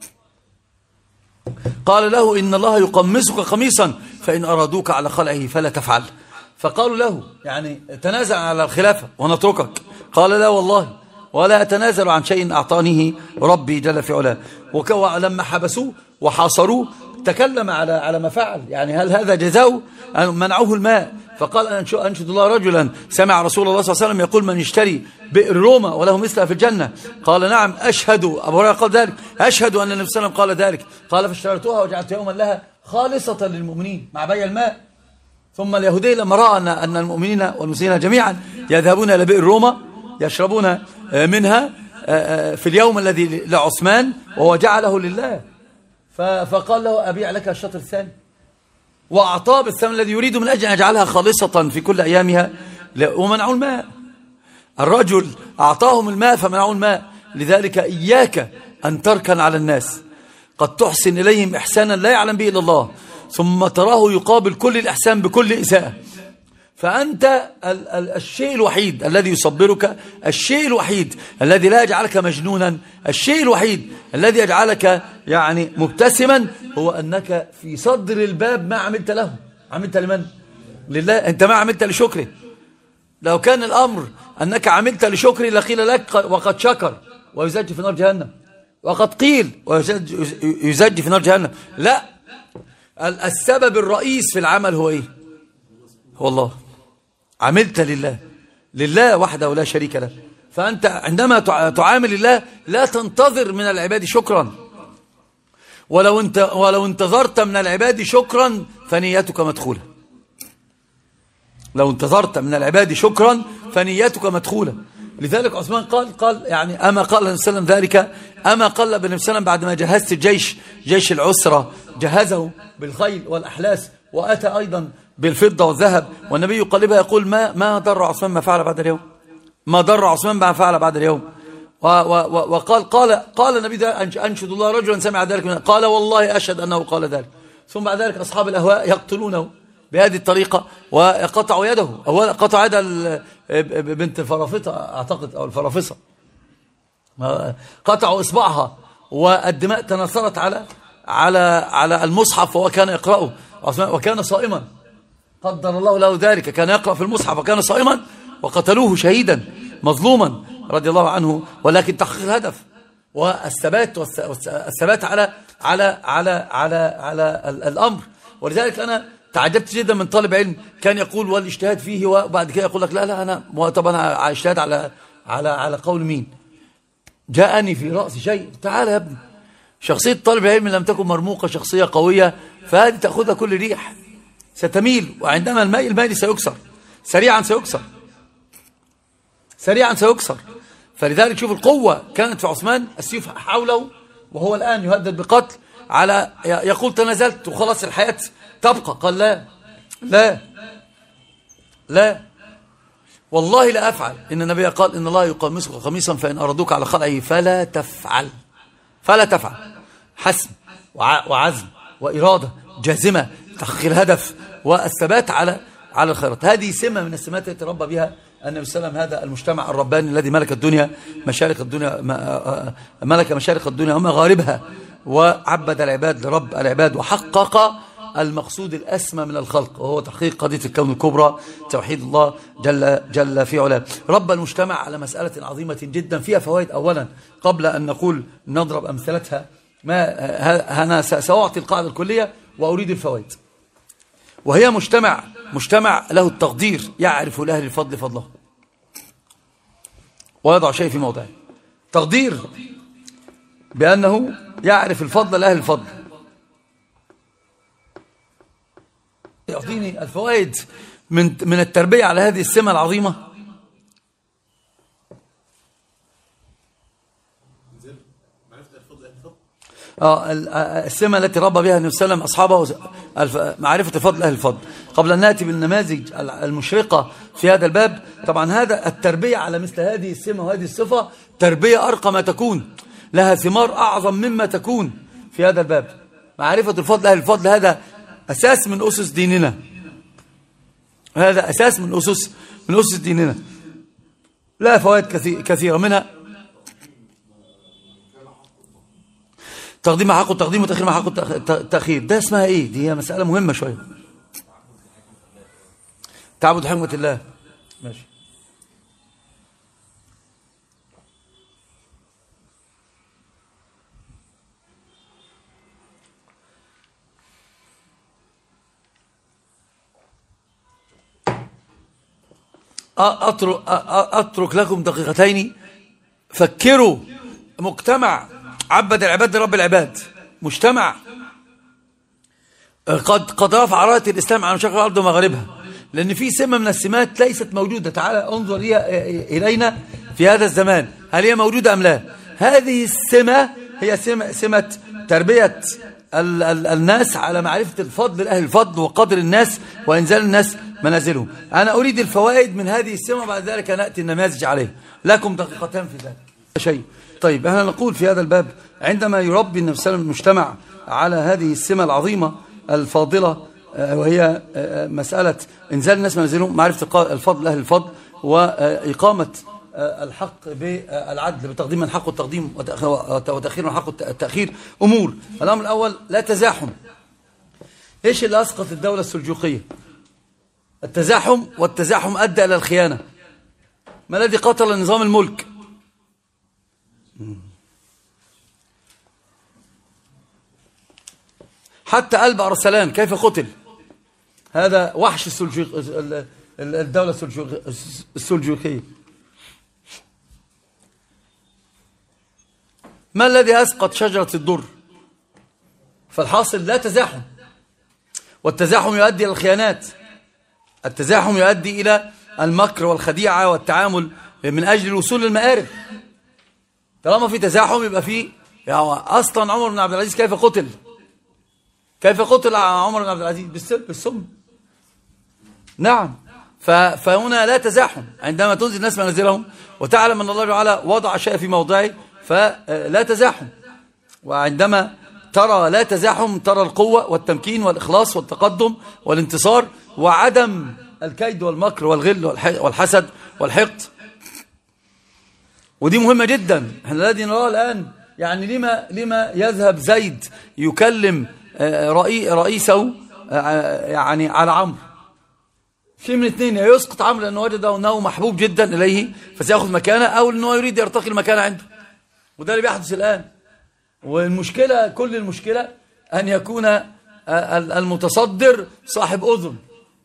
قال له: إن الله يقمصك قميصا فإن أرادوك على خلعه فلا تفعل. فقالوا له: يعني تنازع على الخلافة ونتركك؟ قال: لا والله، ولا أتنازل عن شيء أعطانيه ربي جل في علاه. ولما حبسوه وحاصروه تكلم على ما فعل، يعني هل هذا جزاؤه؟ منعوه الماء، فقال: أنشد الله رجلا سمع رسول الله صلى الله عليه وسلم يقول: من يشتري بئر روما وله مثلها في الجنة. قال: نعم أشهد. أبو هريرة قال ذلك: أشهد أن النبي صلى الله عليه وسلم قال ذلك. قال: فاشتريتها وجعلت يوما لها خالصة للمؤمنين مع بيع الماء. ثم اليهودي لما رأى أن المؤمنين والمسلمين جميعا يذهبون إلى بئر روما يشربون منها في اليوم الذي لعثمان وهو جعله لله، فقال له: أبيع لك الشطر الثاني، وأعطاه بالثمن الذي يريد من أجل أن يجعلها خالصة في كل أيامها. ومنعوا الماء، الرجل أعطاهم الماء فمنعوا الماء. لذلك إياك أن تركن على الناس، قد تحسن إليهم إحسانا لا يعلم به إلا الله، ثم تراه يقابل كل الإحسان بكل إساءة. فأنت الشيء الوحيد الذي يصبرك، الشيء الوحيد الذي لا يجعلك مجنونا، الشيء الوحيد الذي يجعلك يعني مبتسما، هو أنك في صدر الباب ما عملت له. عملت لمن؟ لله. أنت ما عملت لشكره. لو كان الأمر أنك عملت لشكره لقيل لك: وقد شكر ويزج في نار جهنم، وقد قيل ويزج في نار جهنم. لا، السبب الرئيس في العمل هو إيه؟ هو الله. عملت لله وحده لا شريك له. فأنت عندما تعامل الله لا تنتظر من العباد شكرا، ولو انتظرت من العباد شكرا فنيتك مدخولة. لو انتظرت من العباد شكرا فنيتك مدخولة. لذلك عثمان قال يعني أما قال النبي صلى الله عليه وسلم ذلك، أما قال النبي صلى الله عليه وسلم بعدما جهزت الجيش، جيش العسرة جهزه بالخيل والأحلاس، وأتى أيضا بالفضة والذهب، والنبي يقلبها يقول: ما ضر عثمان ما فعل بعد اليوم، ما ضر عثمان ما فعل بعد اليوم. قال النبي ده: أنشد الله رجلا سمع ذلك منه. قال: والله أشهد أنه قال ذلك. ثم بعد ذلك أصحاب الأهواء يقتلونه بهذه الطريقة وقطعوا يده. أولا قطع يد بنت الفرافطة أعتقد، أو الفرافصة، قطعوا إصبعها، والدماء تنثرت على المصحف وهو كان يقرأه، وكان صائما، قدر الله له ذلك، كان يقرأ في المصحف وكان صائما، وقتلوه شهيدا مظلوما رضي الله عنه. ولكن تحقيق الهدف والثبات على الأمر. ولذلك أنا تعجبت جدا من طالب علم كان يقول والاجتهاد فيه، وبعد كده يقول لك: لا أنا طبعا اجتهاد على قول مين؟ جاءني في رأسي شيء. تعال يا ابني، شخصية طالب العلم لم تكن مرموقة، شخصية قوية، فهذه تأخذها كل ريح، ستميل، وعندما الميل سيكسر سريعا سيكسر. فلذلك شوف القوة كانت في عثمان، السيوف حوله وهو الآن يهدد بقتل، يقول: تنازلت وخلاص الحياة تبقى. قال: لا والله لا أفعل. إن النبي قال: إن الله يقمصك قميصا فإن أرادوك على خلعه فلا تفعل. حسم وعزم وإرادة جازمة، تحقيق الهدف والثبات على الخيرات. هذه سمة من السمات التي تربى بها النبي صلى الله عليه وسلم، هذا المجتمع الرباني الذي ملك الدنيا ملك مشارق الدنيا ومغاربها، وعبد العباد لرب العباد، وحقق المقصود الأسمى من الخلق، وهو تحقيق قضية الكون الكبرى، توحيد الله جل في علاه. رب المجتمع على مسألة عظيمة جدا فيها فوائد. أولا قبل أن نقول نضرب أمثلتها، أنا سأعطي القاعدة الكلية وأريد الفوائد. وهي مجتمع له التقدير، يعرف لأهل الفضل فضله ويضع شيء في موضعه. تقدير بأنه يعرف الفضل لأهل الفضل. يعطيني الفوائد من التربية على هذه السمة العظيمة. السمة التي ربى بها النبي صلى الله عليه وسلم أصحابه، معرفة فضل أهل الفضل. قبل أن نأتي بالنماذج المشرقة في هذا الباب، طبعا هذا التربية على مثل هذه السمة وهذه الصفة تربية أرقى ما تكون، لها ثمار أعظم مما تكون في هذا الباب. معرفة الفضل أهل الفضل هذا أساس من أسس ديننا، هذا أساس من أسس ديننا، لا فوائد كثيرة منها تقديم حق التقديم وتأخير حق التأخير. ده اسمها ايه؟ دي هي مسألة مهمة شوية. تعبد حكمة الله. ماشي. أترك لكم دقيقتين. فكروا مجتمع عبد العباد لرب العباد، مجتمع قد رفع راية الإسلام عن مشارق الأرض ومغاربها، لأن في سمة من السمات ليست موجودة. تعالى انظر إلينا في هذا الزمان، هل هي موجودة أم لا؟ هذه السمة هي سمة تربية الناس على معرفة الفضل لأهل الفضل وقدر الناس وإنزال الناس منازلهم. أنا أريد الفوائد من هذه السمة، بعد ذلك نأتي النماذج عليه. لكم دقيقتان في ذلك شيء. طيب احنا نقول في هذا الباب، عندما يربي النبي صلى الله عليه وسلم المجتمع على هذه السمة العظيمة الفاضلة، وهي مسألة إنزال الناس منازلهم، معرفة الفضل أهل الفضل، وإقامة الحق بالعدل بتقديم من حقه التقديم وتأخير من حقه التأخير. أمور. الأمر الأول لا تزاحم. إيش اللي أسقط الدولة السلجوقية؟ التزاحم، والتزاحم أدى إلى الخيانة. ما الذي قتل نظام الملك؟ حتى قلب أرسلان كيف قتل؟ هذا وحش الدولة السلجوقية. ما الذي أسقط شجرة الدر؟ فالحاصل لا تزاحم، والتزاحم يؤدي إلى الخيانات، التزاحم يؤدي إلى المكر والخديعة والتعامل من أجل الوصول للمآرب. طالما في تزاحم يبقى في، يعني أصلا عمر بن عبد العزيز كيف قتل؟ كيف قتل عمر بن عبد العزيز؟ بالسم. نعم. فهنا لا تزاحم. عندما تنزل الناس منازلهم وتعلم أن الله تعالى وضع شيء في موضعه فلا تزاحم. وعندما ترى لا تزاحم ترى القوة والتمكين والإخلاص والتقدم والانتصار، وعدم الكيد والمكر والغل والحسد والحقد. ودي مهمة جدا. احنا الذي نراه الآن، يعني لما يذهب زيد يكلم رئيسه يعني على عمرو؟ شيء من اثنين، يسقط عمرو لأنه وجد أنه محبوب جدا إليه فسيأخذ مكانه، أو أنه يريد يرتقي المكان عنده. وده اللي بيحدث الآن. والمشكلة، كل المشكلة أن يكون المتصدر صاحب أذن.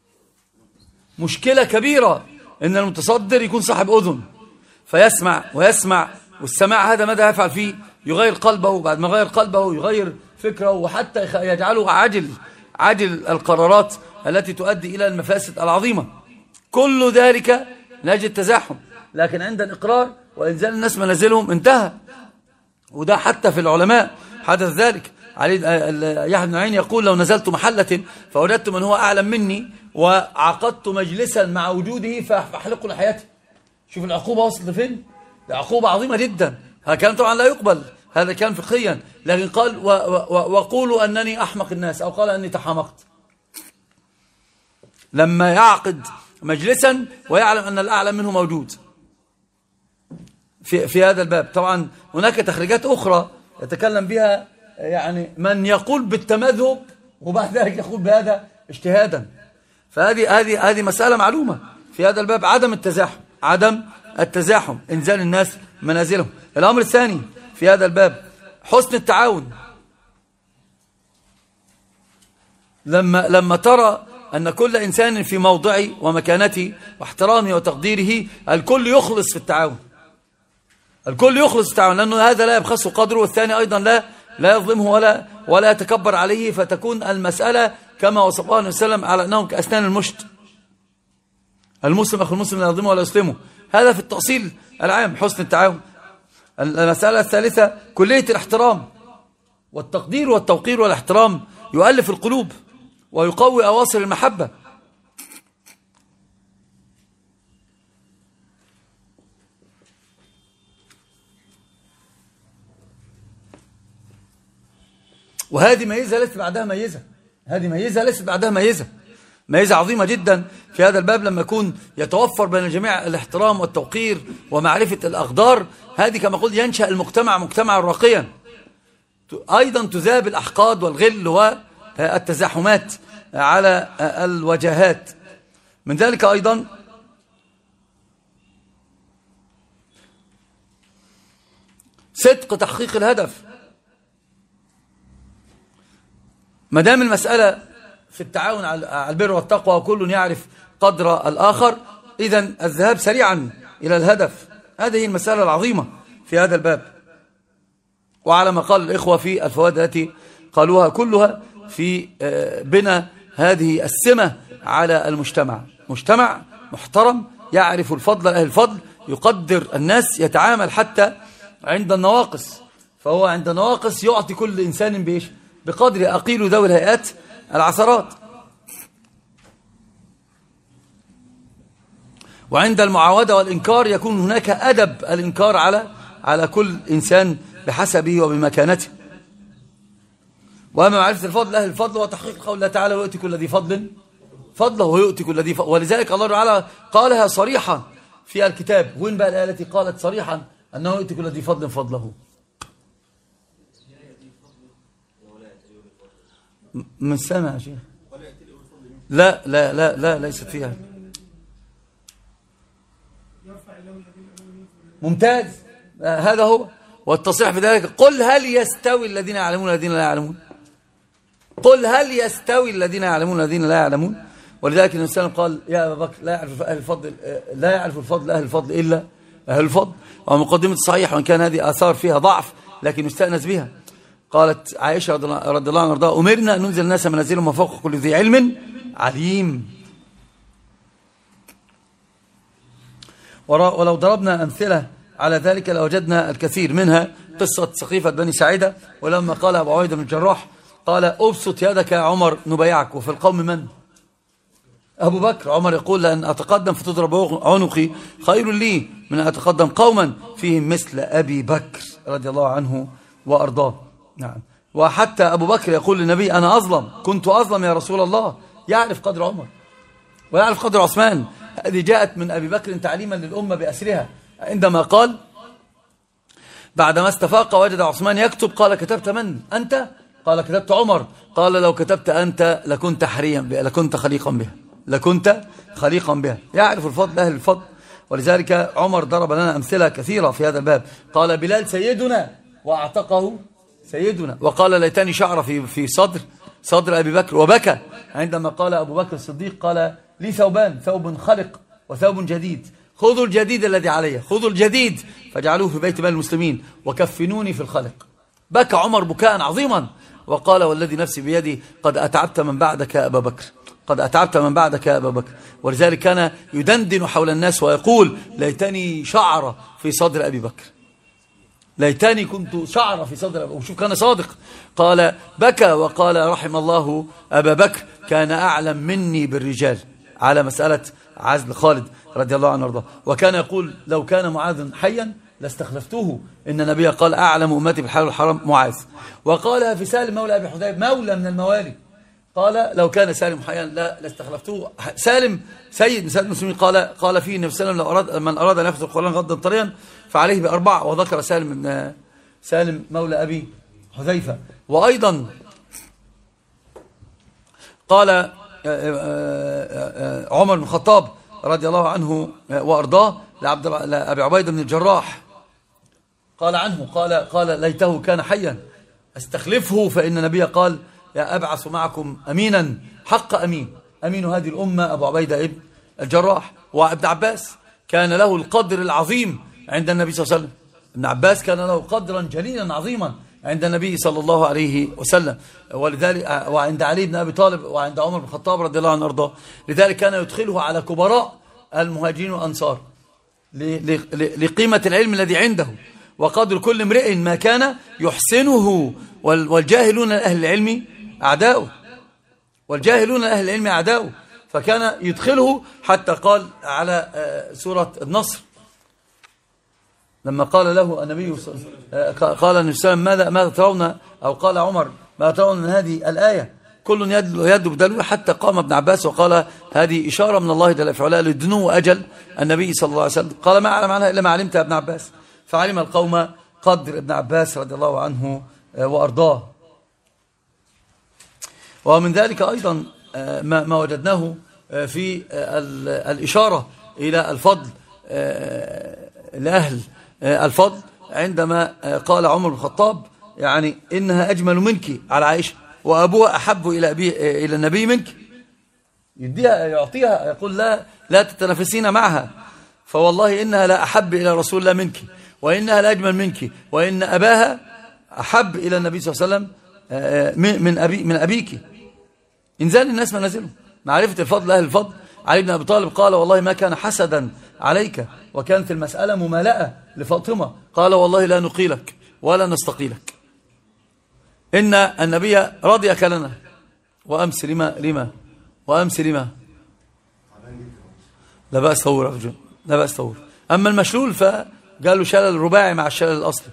مشكلة كبيرة أن المتصدر يكون صاحب أذن فيسمع ويسمع، والسماع هذا ماذا يفعل فيه؟ يغير قلبه، بعد ما يغير قلبه يغير فكره، وحتى يجعله عاجل القرارات التي تؤدي إلى المفاسد العظيمة. كل ذلك نجد تزاحم. لكن عند الإقرار وإنزال الناس منازلهم انتهى. وده حتى في العلماء حدث ذلك. يحيى بن معين يقول: لو نزلت محلة فوجدت من هو أعلم مني وعقدت مجلسا مع وجوده فأحلق لحياته. شوف العقوبة وصلت لفين؟ عقوبة عظيمة جدا. هذا كلام طبعا لا يقبل، هذا كان فقهيا. لكن قال: وقولوا أنني أحمق الناس، أو قال أني تحمقت. لما يعقد مجلسا ويعلم أن الأعلم منه موجود في هذا الباب. طبعا هناك تخريجات أخرى يتكلم بها يعني من يقول بالتمذهب وبعد ذلك يقول بهذا اجتهادا. فهذه مسألة معلومة في هذا الباب، عدم التزاحم، إنزال الناس منازلهم. الأمر الثاني في هذا الباب حسن التعاون. لما ترى أن كل إنسان في موضعه ومكانته واحترامه وتقديره، الكل يخلص في التعاون، الكل يخلص في التعاون، لأنه هذا لا يبخسه قدره، والثاني أيضا لا يظلمه ولا يتكبر عليه، فتكون المسألة كما وصفها النبي صلى الله عليه وسلم على أنهم كأسنان المشط. المسلم أخو المسلم لا يظلمه ولا يسلمه. هذا في التأصيل العام حسن التعاون. المسألة الثالثة كلية الاحترام. والتقدير والتوقير والاحترام يؤلف القلوب ويقوي أواصر المحبة. وهذه ميزة ليست بعدها ميزة، هذه ميزة ليست بعدها ميزة، ميزة عظيمة جدا في هذا الباب لما يكون يتوفر بين الجميع الاحترام والتوقير ومعرفة الأقدار. هذه كما قلت ينشأ المجتمع مجتمعا راقيا. أيضا تذاب الأحقاد والغل والتزاحمات على الوجهات. من ذلك أيضا صدق تحقيق الهدف. ما دام المسألة في التعاون على البر والتقوى وكل يعرف قدر الآخر، إذن الذهاب سريعا إلى الهدف. هذه المسألة العظيمة في هذا الباب. وعلى ما قال الإخوة في الفوائد التي قالوها كلها في بناء هذه السمة على المجتمع، مجتمع محترم يعرف الفضل أهل الفضل، يقدر الناس، يتعامل حتى عند النواقص، فهو عند النواقص يعطي كل إنسان بإيش؟ بقدر أقيل ذوي الهيئات العثرات. وعند المعاودة والإنكار يكون هناك أدب الإنكار على كل إنسان بحسبه وبمكانته. وأما معرفة الفضل أهل الفضل وتحقيق قول الله تعالى ويؤتي كل ذي فضل فضله ويؤتي كل ذي فضل. ولذلك الله تعالى قالها صريحا في الكتاب. وين بقى الآية التي قالت صريحا أنه يؤتي كل ذي فضل فضله؟ من سامع يا شيخ؟ لا لا لا لا ليست فيها. ممتاز، هذا هو. والتصريح في ذلك قل هل يستوي الذين يعلمون الذين لا يعلمون، قل هل يستوي الذين يعلمون الذين لا يعلمون. ولذلك النبي صلى الله عليه وسلم قال يا أبا بكر لا يعرف الفضل أهل الفضل إلا أهل الفضل. ومقدمة صحيح وإن كان هذه آثار فيها ضعف لكن يستأنس بها. قالت عائشة رضي الله عنها وارضاها أمرنا أن ننزل الناس منازلهم وفوق كل ذي علم عليم. ولو ضربنا أمثلة على ذلك لوجدنا الكثير منها. قصة سقيفة بني ساعدة، ولما قال أبو عبيدة بن الجراح قال أبسط يدك يا عمر نبايعك، وفي القوم من؟ أبو بكر. عمر يقول لأن أتقدم فتضرب عنقي خير لي من أن أتقدم قوما فيهم مثل أبي بكر رضي الله عنه وأرضاه. نعم. وحتى أبو بكر يقول للنبي أنا أظلم، كنت أظلم يا رسول الله. يعرف قدر عمر ويعرف قدر عثمان. هذه جاءت من أبي بكر تعليما للأمة بأسرها، عندما قال بعدما استفاق وجد عثمان يكتب قال كتبت من أنت؟ قال كتبت عمر. قال لو كتبت أنت لكنت حريا بها، لكنت خليقا بها، لكنت خليقا بها. يعرف الفضل أهل الفضل. ولذلك عمر ضرب لنا أمثلة كثيرة في هذا الباب. قال بلال سيدنا وأعتقه سيدنا، وقال ليتني شعر في صدر أبي بكر، وبكى عندما قال أبو بكر الصديق قال لي ثوبان، ثوب خلق وثوب جديد، خذوا الجديد الذي علي، خذوا الجديد فاجعلوه في بيت مال المسلمين وكفنوني في الخلق. بكى عمر بكاء عظيما وقال والذي نفسي بيدي قد أتعبت من بعدك يا أبا بكر، قد أتعبت من بعدك يا أبا بكر. ولذلك كان يدندن حول الناس ويقول ليتني شعر في صدر أبي بكر، ليتني كنت شعر في صدر أبي بكر. وشوف كان صادق. قال بكى وقال رحم الله أبا بكر كان أعلم مني بالرجال، على مسألة عزل خالد رضي الله عنه وارضاه. وكان يقول لو كان معاذ حيا لاستخلفته، إن النبي قال أعلم أمتي بالحلال والحرام معاذ. وقال في سالم مولى أبي حذيفة مولى من الموالي، قال لو كان سالم حيا لاستخلفته. سالم سيد من سيد المسلمين. قال فيه النبي صلى الله عليه وسلم من أراد أن يأخذ القرآن غضا طريا فعليه بأربع. وذكر سالم مولى أبي حذيفة. وأيضا قال عمر بن الخطاب رضي الله عنه وأرضاه لأبي عبيدة بن الجراح قال عنه قال ليته كان حيا استخلفه، فإن النبي قال يا أبعث معكم أمينا حق أمين هذه الأمة أبو عبيدة ابن الجراح. وابن عباس كان له القدر العظيم عند النبي صلى الله عليه وسلم. ابن عباس كان له قدرا جليلا عظيما عند النبي صلى الله عليه وسلم. ولذلك وعند علي بن أبي طالب وعند عمر بن الخطاب رضي الله عنه وارضاه. لذلك كان يدخله على كبراء المهاجرين والأنصار لقيمة العلم الذي عنده وقدر كل امرئ ما كان يحسنه، والجاهلون أهل العلم أعداؤه، والجاهلون أهل العلم أعداؤه. فكان يدخله حتى قال على سورة النصر لما قال له النبي قال النبي صلى الله عليه وسلم ماذا ترون، أو قال عمر ماذا ترون من هذه الآية؟ كل يد بدلوه، حتى قام ابن عباس وقال هذه إشارة من الله جل وعلا لدنو أجل النبي صلى الله عليه وسلم. قال ما أعلم عنها إلا ما علمت يا ابن عباس. فعلم القوم قدر ابن عباس رضي الله عنه وأرضاه. ومن ذلك أيضا ما وجدناه في الإشارة إلى الفضل لأهل الفضل، عندما قال عمر بن الخطاب يعني إنها أجمل منك على عائشة، وأبوها أحب إلى النبي منك، يديها يعطيها، يقول لا تتنافسين معها، فوالله إنها لا أحب إلى رسول الله منك، وإنها لا أجمل منك، وإن أباها أحب إلى النبي صلى الله عليه وسلم من أبيك. إنزال الناس منازلهم، معرفة الفضل أهل الفضل. علي بن أبي طالب قال والله ما كان حسدا عليك، وكانت المسألة ممالأة لفاطمة، قال والله لا نقيلك ولا نستقيلك، إن النبي رضيك لنا، وأمس لما لا بأس طور أرجو، لا بأس طور. أما المشلول فقالوا شلل رباعي مع الشلل الأصلي.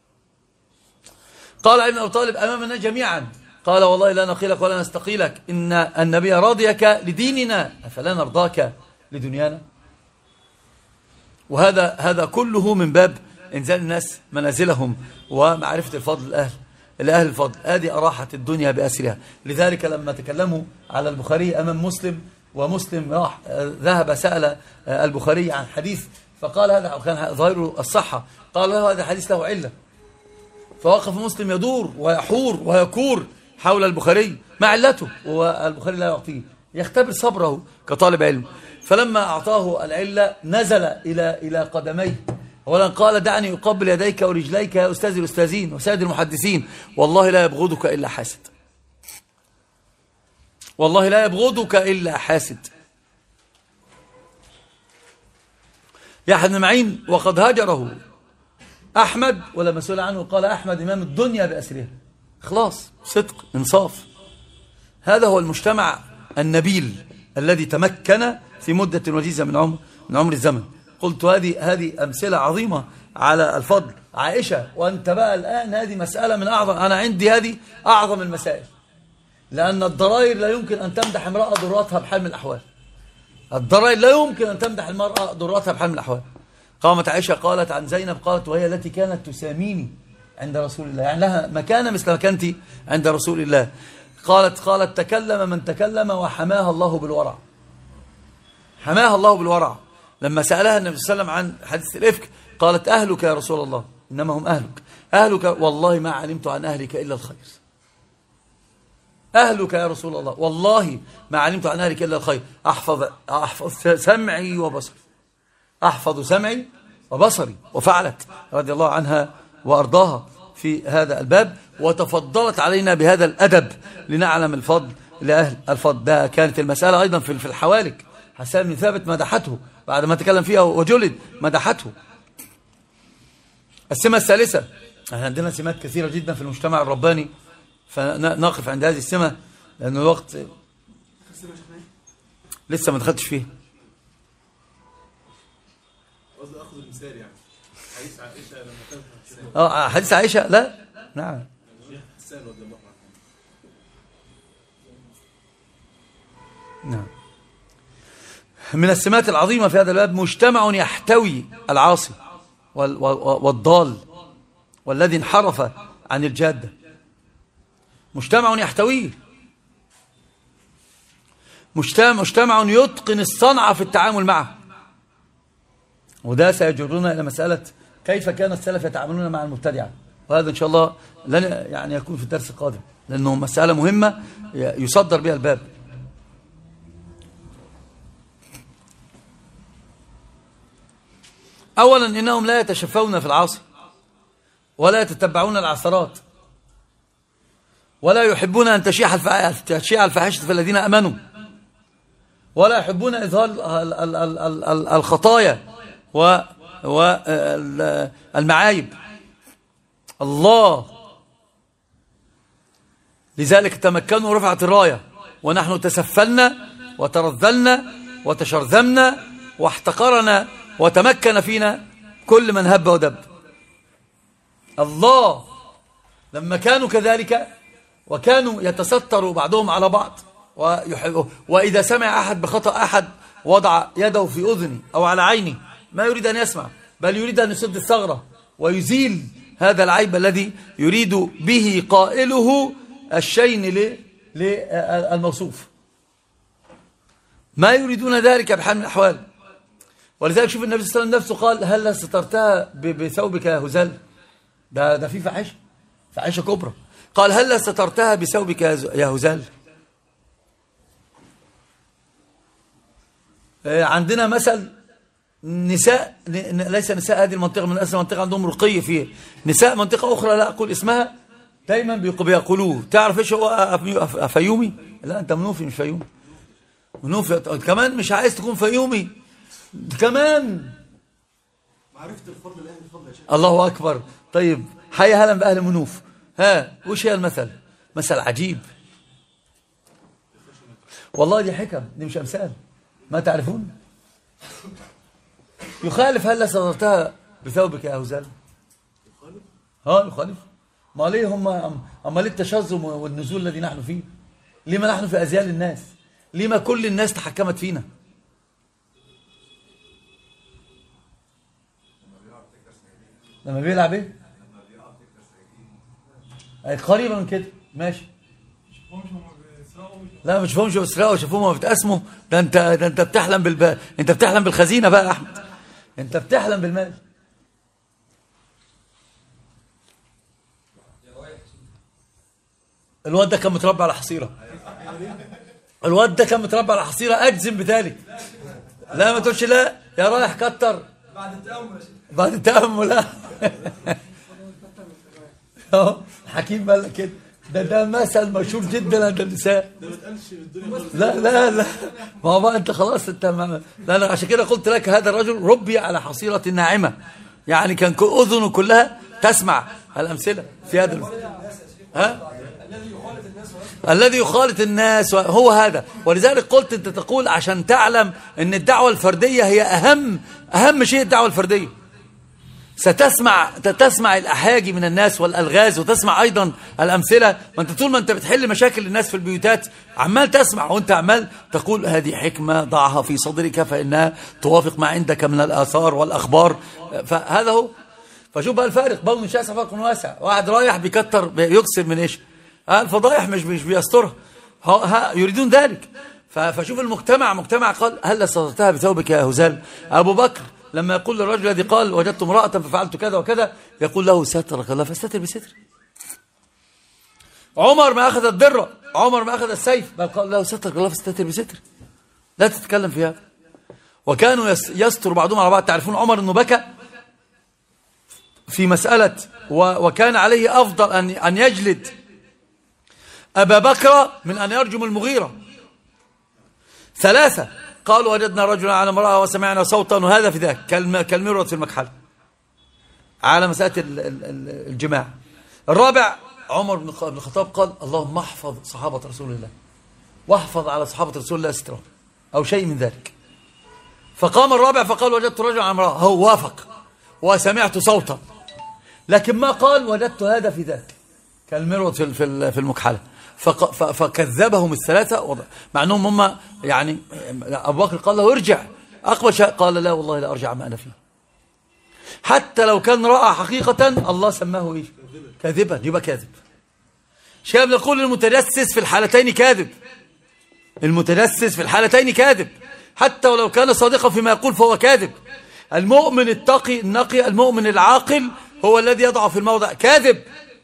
قال ابن أبي طالب أمامنا جميعا، قال والله لا نقيلك ولا نستقيلك، إن النبي راضيك لديننا أفلا نرضاك لدنيانا. وهذا كله من باب إنزال الناس منازلهم ومعرفة الفضل لأهل الفضل. هذه أراحت الدنيا بأسرها. لذلك لما تكلموا على البخاري أمام مسلم، ومسلم راح ذهب سأل البخاري عن حديث، فقال هذا كان ظاهر الصحة، قال له هذا حديث له علة، فوقف مسلم يدور ويحور ويكور حول البخاري ما علته، والبخاري لا يعطيه، يختبر صبره كطالب علم. فلما أعطاه العلة نزل إلى قدميه، أولا قال دعني أقبل يديك ورجليك يا أستاذ الأستاذين وسيد المحدثين، والله لا يبغضك إلا حاسد، والله لا يبغضك إلا حاسد. يحيى بن معين وقد هجره أحمد، ولما سئل عنه قال أحمد إمام الدنيا بأسرها. إخلاص، صدق، إنصاف. هذا هو المجتمع النبيل الذي تمكن في مدة وجيزة من عمر الزمن. قلت هذه أمثلة عظيمة على الفضل. عائشة، وأنت بقى الآن هذه مسألة من أعظم، أنا عندي هذه أعظم المسائل، لأن الضرائر لا يمكن أن تمدح امرأة ضرورتها بحال من الأحوال. الضرائر لا يمكن أن تمدح المرأة ضرورتها بحال من الأحوال. قامت عائشة قالت عن زينب، قالت وهي التي كانت تساميني عند رسول الله، يعني لها مكانة مثل مكانتي عند رسول الله. قالت تكلم من تكلم وحماها الله بالورع، حماها الله بالورع. لما سألها النبي صلى الله عليه وسلم عن حديث الإفك قالت أهلك يا رسول الله، إنما هم أهلك والله ما علمت عن أهلك إلا الخير. أهلك يا رسول الله والله ما علمت عن أهلك إلا الخير. أحفظ سمعي وبصري، أحفظ سمعي وبصري. وفعلت رضي الله عنها وأرضاها في هذا الباب، وتفضلت علينا بهذا الأدب لنعلم الفضل لأهل الفضل. ده كانت المسألة أيضا في الحوالك. حسان بن ثابت مدحته بعد ما تكلم فيها وجلد، مدحته. السمة الثالثة، عندنا سمات كثيرة جدا في المجتمع الرباني، فنقف عند هذه السمة لأن الوقت لسه ما دخلتش فيه. قصدي أخذ المثال يعني حديث عائشة لما كانت حديث عائشة، لا نعم حسان رضي الله عنه. نعم. من السمات العظيمة في هذا الباب مجتمع يحتوي العاصي والضال والذي انحرف عن الجادة، مجتمع يحتويه، مجتمع يتقن الصنعة في التعامل معه. وده سيجرنا إلى مسألة كيف كان السلف يتعاملون مع المبتدعة، وهذا إن شاء الله لن يعني يكون في الدرس القادم، لأنه مسألة مهمة يصدر بها الباب. أولا إنهم لا يتشفون في العاصي، ولا يتتبعون العثرات، ولا يحبون أن تشيع الفاحشة في الذين أمنوا، ولا يحبون إظهار الخطايا والمعايب. الله، لذلك تمكنوا ورفعت الراية، ونحن تسفلنا وترذلنا وتشرذمنا واحتقرنا وتمكن فينا كل من هب ودب. الله لما كانوا كذلك وكانوا يتستروا بعضهم على بعض وإذا سمع أحد بخطأ أحد وضع يده في أذني أو على عيني، ما يريد أن يسمع، بل يريد أن يسد الثغرة ويزيل هذا العيب الذي يريد به قائله الشين للموصوف. ما يريدون ذلك بحال من الأحوال. ولذلك شوف النبي صلى الله عليه وسلم نفسه قال: هل سترتها بثوبك يا هزال؟ ده في فاحشة كبرى. قال: هل سترتها بثوبك يا هزال؟ عندنا مثل نساء، ليس نساء هذه المنطقة، من أصل المنطقة عندهم رقي فيه، نساء منطقة أخرى لا أقول اسمها دايما بيقولوه. تعرف إيش هو فيومي؟ لا أنت منوفي مش فيومي. منوفي كمان مش عايز تكون فيومي كمان. معرفة الفضل الأهل الفضل يا شيخ. الله أكبر. طيب حيا هلا بأهل منوف. وش هي المثل؟ مثل عجيب والله، دي حكم، دي مش أمثال، ما تعرفون. يخالف: هل سترتها بثوبك يا هزال؟ يخالف. ما ليه أما ليه التشظم والنزول الذي نحن فيه؟ لما نحن في أزيال الناس؟ لما كل الناس تحكمت فينا؟ لما بيلعب ايه؟ قريبا من كده ماشي. لا مش فهمش بيسرقوا، شافوهم ما بتقسموا. ده انت بتحلم انت بتحلم بالخزينه بقى يا احمد، انت بتحلم بالمال. الواد ده كان متربى على حصيره، الواد ده كان متربى على حصيره، اجزم بذلك. لا ما تقولش لا يا رايح كتر بعد التأمل. حكيم قال لك كده. ده مثل مشهور جدا عند النساء. لا ما هو انت خلاص انت لا عشان كده قلت لك هذا الرجل ربي على حصيرة ناعمة، يعني كان اذنه كلها تسمع الامثله في هذا الذي يخالط الناس هو هذا. ولذلك قلت انت تقول عشان تعلم ان الدعوة الفردية هي اهم شيء. الدعوة الفردية تسمع الأحاجي من الناس والألغاز، وتسمع أيضا الأمثلة. ما أنت طول ما أنت بتحل مشاكل الناس في البيوتات عمال تسمع، وأنت عمال تقول هذه حكمة ضعها في صدرك فإنها توافق ما عندك من الآثار والأخبار. فهذا هو. فشوف بقى الفارق، بون شاسع فرق واسع. واحد رايح بيكتر يكسر من إيش؟ الفضايح مش بيسترها، يريدون ذلك. فشوف مجتمع قال: هل سترتها بثوبك يا هزال؟ أبو بكر لما يقول للرجل الذي قال: وجدت امرأة ففعلت كذا وكذا، يقول له: سترك الله فاستتر بستر. عمر ما أخذ الدرة، عمر ما أخذ السيف، بل قال له: سترك الله فاستتر بستر، لا تتكلم في هذا. وكانوا يستر بعضهم على بعض. تعرفون عمر أنه بكى في مسألة وكان عليه أفضل أن يجلد أبا بكر من أن يرجم المغيرة. 3 قالوا: وجدنا رجلا على امرأة وسمعنا صوتا، وهذا في ذاك كالمرة في المكحل على مسألة الجماع. 4 عمر بن الخطاب قال: اللهم احفظ صحابة رسول الله، واحفظ على صحابة رسول الله سترهم أو شيء من ذلك. فقام 4 فقال: وجدت رجلا على امرأة، هو وافق وسمعت صوتا، لكن ما قال وجدت هذا في ذاك كالمرة في المكحلة. فكذبهم ال3، مع انهم هم يعني ابو بكر قال له: ارجع اقبل شيء، قال: لا والله لا ارجع ما انا فيه. حتى لو كان راى حقيقة الله سماه ايش؟ كاذبا، يبقى كاذب. شاب يقول: المتجسس في الحالتين كاذب، المتجسس في الحالتين كاذب، حتى ولو كان صادقا فيما يقول فهو كاذب. المؤمن التقي النقي، المؤمن العاقل هو الذي يضع في الموضع كاذب،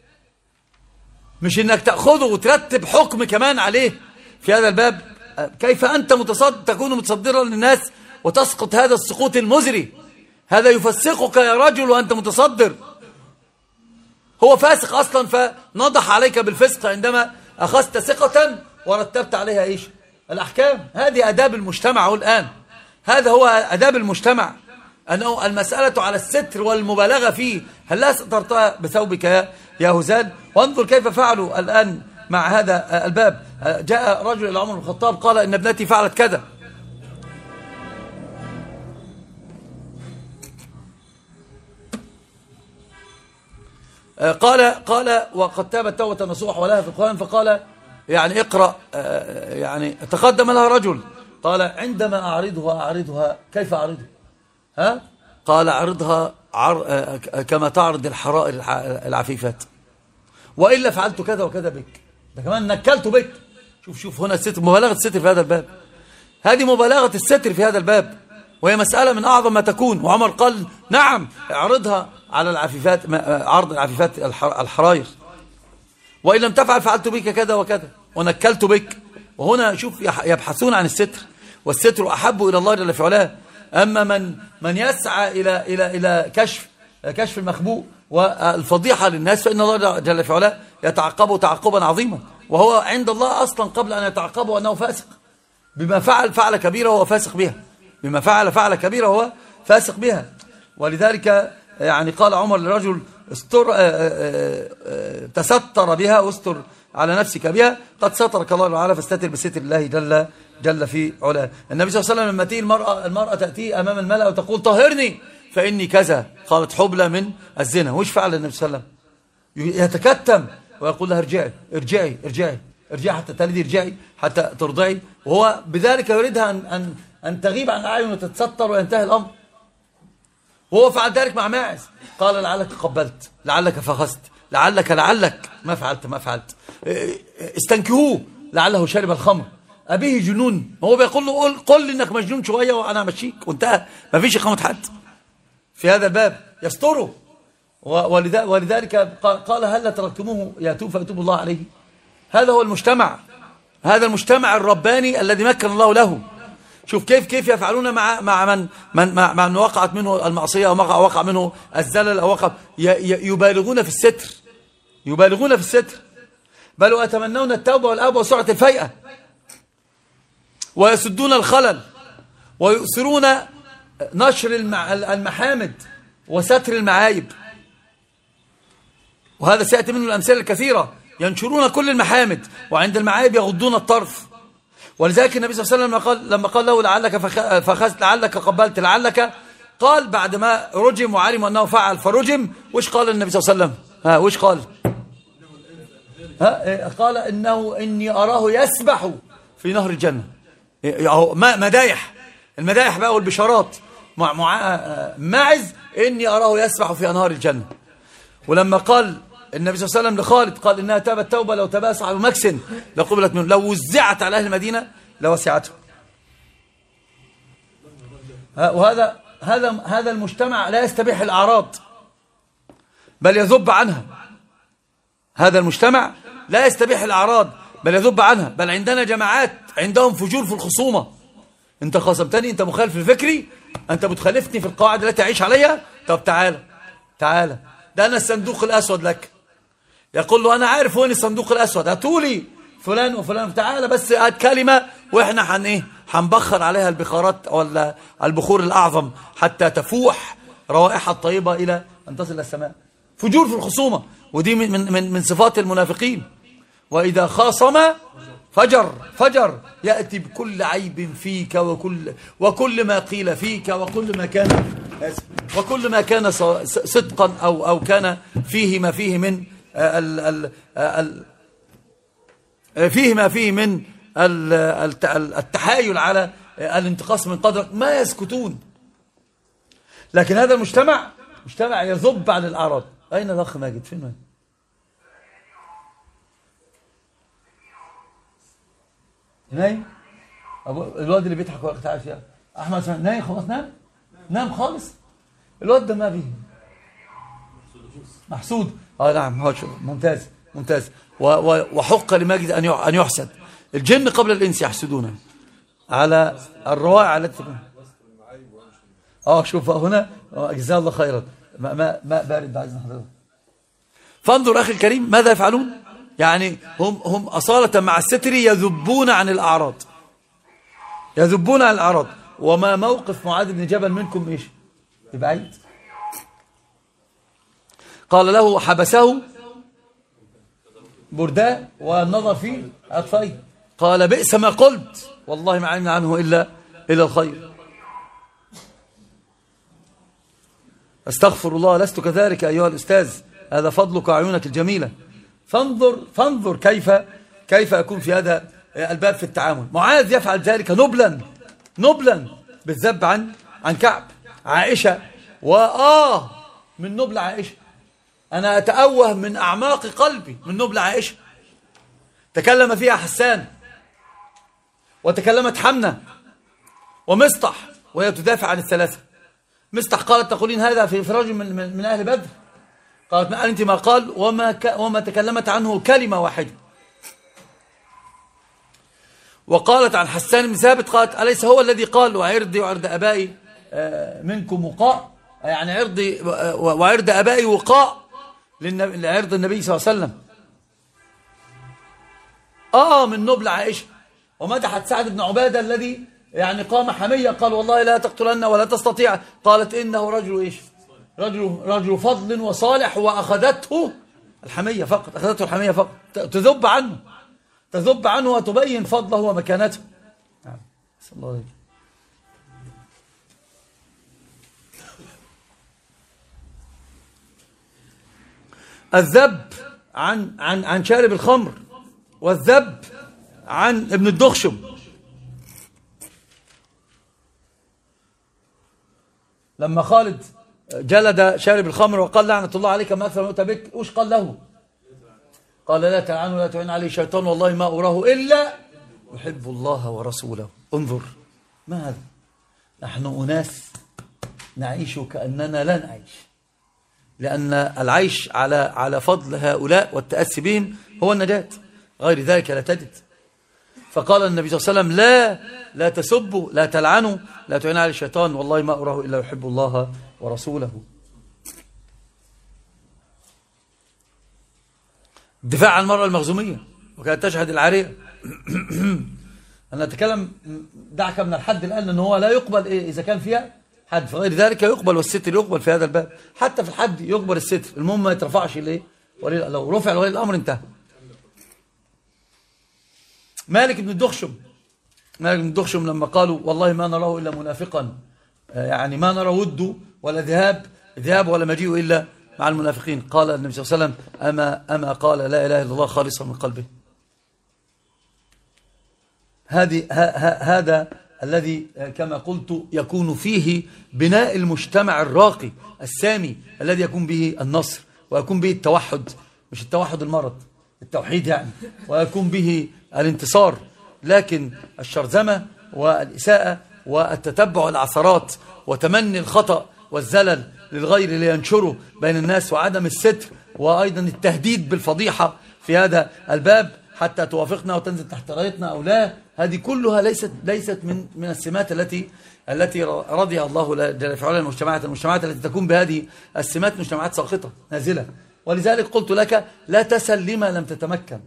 مش انك تأخذه وترتب حكم كمان عليه في هذا الباب. كيف أنت تكون متصدرا للناس وتسقط هذا السقوط المزري؟ هذا يفسقك يا رجل وأنت متصدر. هو فاسق أصلا، فنضح عليك بالفسق عندما أخذت ثقة ورتبت عليها إيش؟ الأحكام. هذه أداب المجتمع الآن، هذا هو أداب المجتمع. أنه المسألة على الستر والمبالغة فيه. هل لا سترتها بثوبك يا هزال؟ وانظر كيف فعلوا الآن مع هذا الباب. جاء رجل إلى عمر بن الخطاب قال إن ابنتي فعلت كذا، قال وقد تابت توبة نصوح ولها في القرآن، فقال يعني اقرأ، يعني تقدم لها رجل قال عندما أعرضها كيف أعرضها؟ ها؟ قال عرضها كما تعرض الحرائر العفيفات، وإلا فعلت كذا وكذا بك، ده كمان نكلت بك. شوف هنا الستر، مبالغة الستر في هذا الباب، هذه مبالغة الستر في هذا الباب، وهي مسألة من أعظم ما تكون. وعمر قال نعم اعرضها على العفيفات، عرض العفيفات الحرائر، وإن لم تفعل فعلت بك كذا وكذا ونكلت بك. وهنا شوف يبحثون عن الستر، والستر أحب إلى الله جل في علاه. أما من يسعى إلى كشف المخبوء والفضيحة للناس، فإن الله جل في علاه يتعقبه تعقبا عظيما، وهو عند الله أصلا قبل أن يتعقبه أنه فاسق بما فعل كبيرة وهو فاسق بها، بما فعل كبيرة وهو فاسق بها. ولذلك يعني قال عمر للرجل تستر بها، واستر على نفسك بها، قد سترك الله تعالى فاستتر بستر الله جل في علاه. النبي صلى الله عليه وسلم لما تأتي المرأة تأتي أمام الملأ وتقول طهرني فإني كذا، قالت حبلى من الزنا. وش فعل النبي صلى الله عليه وسلم؟ يتكتم ويقول لها ارجعي حتى تلدي، ارجعي حتى ترضعي، وهو بذلك يريدها أن تغيب عن الأعين وتتستر وينتهي الأمر. وهو فعل ذلك مع ماعز، قال لعلك قبلت، لعلك فخست، لعلك ما فعلت استنكهوه لعله شرب الخمر، أبيه جنون. هو بيقول له قل إنك مجنون شوية وأنا أمشيك، وانتهى، ما فيش إقامة حد في هذا الباب، يستره. ولذلك قال هل تركتموه يتوب فيتوب الله عليه. هذا هو المجتمع، هذا المجتمع الرباني الذي مكن الله له. شوف كيف يفعلون مع من وقعت منه المعصية أو وقع منه الزلل أو يبالغون في الستر، بل ويتمنون التوبة والآبة وسرعة الفيئة، ويسدون الخلل، ويؤثرون نشر المحامد وستر المعايب. وهذا سيأتي منه الأمثلة الكثيرة، ينشرون كل المحامد وعند المعايب يغضون الطرف. ولذلك النبي صلى الله عليه وسلم لما قال له لعلك فخذت، لعلك قبلت، لعلك، قال بعد ما رجم وعلم أنه فعل فرجم، وش قال النبي صلى الله عليه وسلم؟ وش قال؟ قال إني أراه يسبح في نهر الجنة. مدايح، المدايح بقى والبشارات ماعز إني أراه يسبح في أنهار الجنة. ولما قال النبي صلى الله عليه وسلم لخالد، قال إنها تابت توبة لو تابها صاحب مكسن لقبلت منه، لو وزعت على أهل المدينة لوسعته. وهذا هذا المجتمع لا يستبيح الأعراض بل يذب عنها. هذا المجتمع لا يستبيح الأعراض بل يذب عنها. بل عندنا جماعات عندهم فجور في الخصومة. انت خاصمتني، انت مخالف لفكري، انت بتخالفني في القواعد التي أعيش عليها، طب تعالى ده أنا الصندوق الأسود لك. يقول له أنا عارف وين الصندوق الأسود، هاتولي فلان وفلان، تعالى بس هات كلمة وإحنا هنبخر عليها البخارات ولا البخور الأعظم حتى تفوح روائحها الطيبة إلى أن تصل إلى السماء. فجور في الخصومة، ودي من صفات المنافقين. وإذا خاصم فجر يأتي بكل عيب فيك وكل ما قيل فيك وكل ما كان صدقا أو كان فيه ما فيه من التحايل على الانتقاص من قدرك، ما يسكتون. لكن هذا المجتمع يذب عن الأعراض. أين الأخ ماجد؟ فين نايم؟ الواد اللي بيضحك وقت عايش يا أحمد نايم خلاص، نام خالص. الواد ده ما فيه محسود. نعم، ممتاز. وحق لماجد أن يحسد. الجن قبل الإنس يحسدونه على الروائع التي تكون. شوف هنا، جزاه الله خيرا، ما بارد بعد إذن حضرتك. فانظر أخي الكريم ماذا يفعلون. يعني هم أصالة مع الستر يذبون عن الأعراض. وما موقف معاذ بن جبل منكم إيش؟ بعيد. قال له حبسه برداء والنظر فيه أطفئ. قال بئس ما قلت والله ما علمنا عنه إلا الخير. استغفر الله لست كذلك أيها الأستاذ، هذا فضلك وعيونك الجميلة. فانظر كيف أكون في هذا الباب في التعامل. معاذ يفعل ذلك نبلا بالذب عن كعب. عائشة من نبل عائشة، أنا أتأوه من أعماق قلبي من نبل عائشة. تكلم فيها حسان وتكلمت حمنة ومصطح وهي تدافع عن الثلاثة. مصطح قالت تقولين هذا في رجل من أهل بدر؟ قالت ما أنت ما قال وما تكلمت عنه كلمة واحدة. وقالت عن حسان بن ثابت قالت أليس هو الذي قال وعرضي وعرض أبائي منكم وقاء، يعني عرضي وعرض أبائي وقاء لعرض النبي صلى الله عليه وسلم. من نبل عائشة. ومدحت سعد بن عبادة الذي يعني قام حمية، قال والله لا تقتلن ولا تستطيع. قالت إنه رجل رجل فضل وصالح، وأخذته الحمية فقط، تذب عنه وتبين فضله ومكانته. صلى الله عليه وسلم. الذب عن شارب الخمر، والذب عن ابن الدخشم. لما خالد جلد شارب الخمر وقال لعنة الله عليك ما أكثر موت بك، وش قال له؟ قال لا تلعنه ولا تعين عليه شيطان والله ما أراه إلا يحب الله ورسوله. انظر ما هذا، نحن أناس نعيش كأننا لا نعيش، لأن العيش على فضل هؤلاء والتأسي بهم هو النجاة، غير ذلك لا تجد. فقال النبي صلى الله عليه وسلم لا تسبوا لا تلعنوا لا تعين عليه الشيطان والله ما أراه إلا يحب الله ورسوله. الدفاع عن المرأة المخزومية وكانت تشهد العارية. أنا أتكلم دعك من الحد الآن أنه هو لا يقبل إذا كان فيها حد، فغير ذلك يقبل، والستر يقبل في هذا الباب. حتى في الحد يقبل الستر، المهم ما يترفعش لو رفع لولي الأمر انتهى. مالك بن الدخشم لما قالوا والله ما نراه إلا منافقا، يعني ما نرى وده ولا ذهاب ولا مجيء إلا مع المنافقين، قال النبي صلى الله عليه وسلم أما قال لا إله إلا الله خالصا من قلبه. هذا الذي كما قلت يكون فيه بناء المجتمع الراقي السامي الذي يكون به النصر، ويكون به التوحد، مش التوحد المرض، التوحيد يعني، ويكون به الانتصار. لكن الشرذمة والإساءة والتتبع العثرات وتمني الخطأ والزلل للغير لينشره بين الناس، وعدم الستر، وأيضا التهديد بالفضيحة في هذا الباب حتى توافقنا وتنزل تحت رايتنا أو لا، هذه كلها ليست من السمات التي رضي الله جل في علاه المجتمعات التي تكون بهذه السمات مجتمعات ساقطة نازلة. ولذلك قلت لك لا تسل لما لم تتمكن،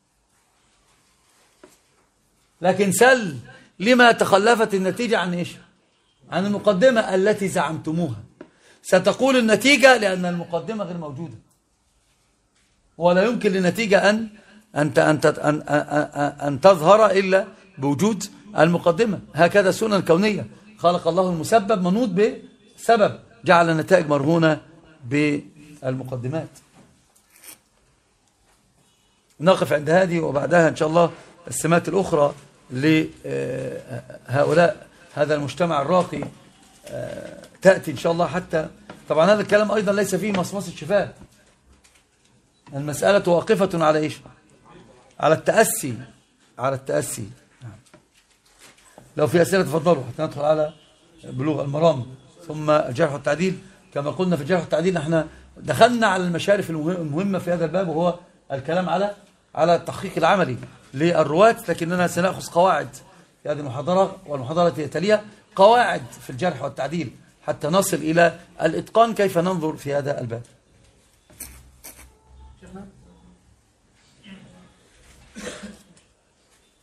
لكن سل لما تخلفت النتيجة عن إيش؟ عن المقدمة التي زعمتموها. ستقول النتيجة لأن المقدمة غير موجودة، ولا يمكن للنتيجة أن تظهر إلا بوجود المقدمة. هكذا السنة الكونية، خلق الله المسبب منوط بسبب، جعل النتائج مرهونة بالمقدمات. نقف عند هذه، وبعدها إن شاء الله السمات الأخرى لهؤلاء هذا المجتمع الراقي تأتي إن شاء الله. حتى طبعا هذا الكلام أيضا ليس فيه مصمصة شفاء، المسألة واقفة على إيش؟ على التأسي. لو في أسئلة تفضلوا حتى ندخل على بلوغ المرام ثم الجرح والتعديل. كما قلنا في الجرح والتعديل احنا دخلنا على المشارف المهمة في هذا الباب، وهو الكلام على التحقيق العملي للرواة، لكننا سنأخذ قواعد في هذه المحاضرة والمحاضرة التي تليها، قواعد في الجرح والتعديل حتى نصل إلى الإتقان كيف ننظر في هذا الباب.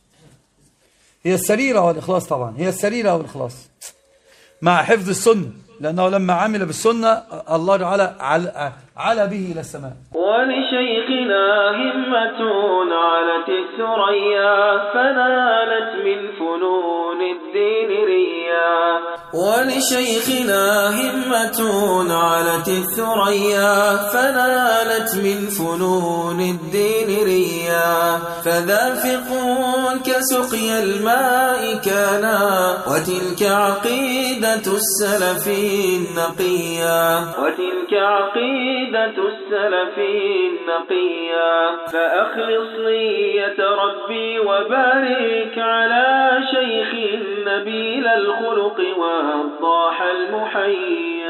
هي السريرة والإخلاص، طبعا هي السريرة والإخلاص مع حفظ السنة. لأنه لما عمل بالسنة الله تعالى على به إلى السماء. ولشيخنا همة علت الثريا فنالت من فنون الدين ريا. ولشيخنا همة علت الثريا فنالت من فنون الدين ريا. فذا فقه كسقي الماء كانا وتلك عقيدة السلف النقيا. وتلك عقيدة السلف النقيا. فأخلص نية ربي وبارك على شيخ نبيل الخلق وضاح المحيا.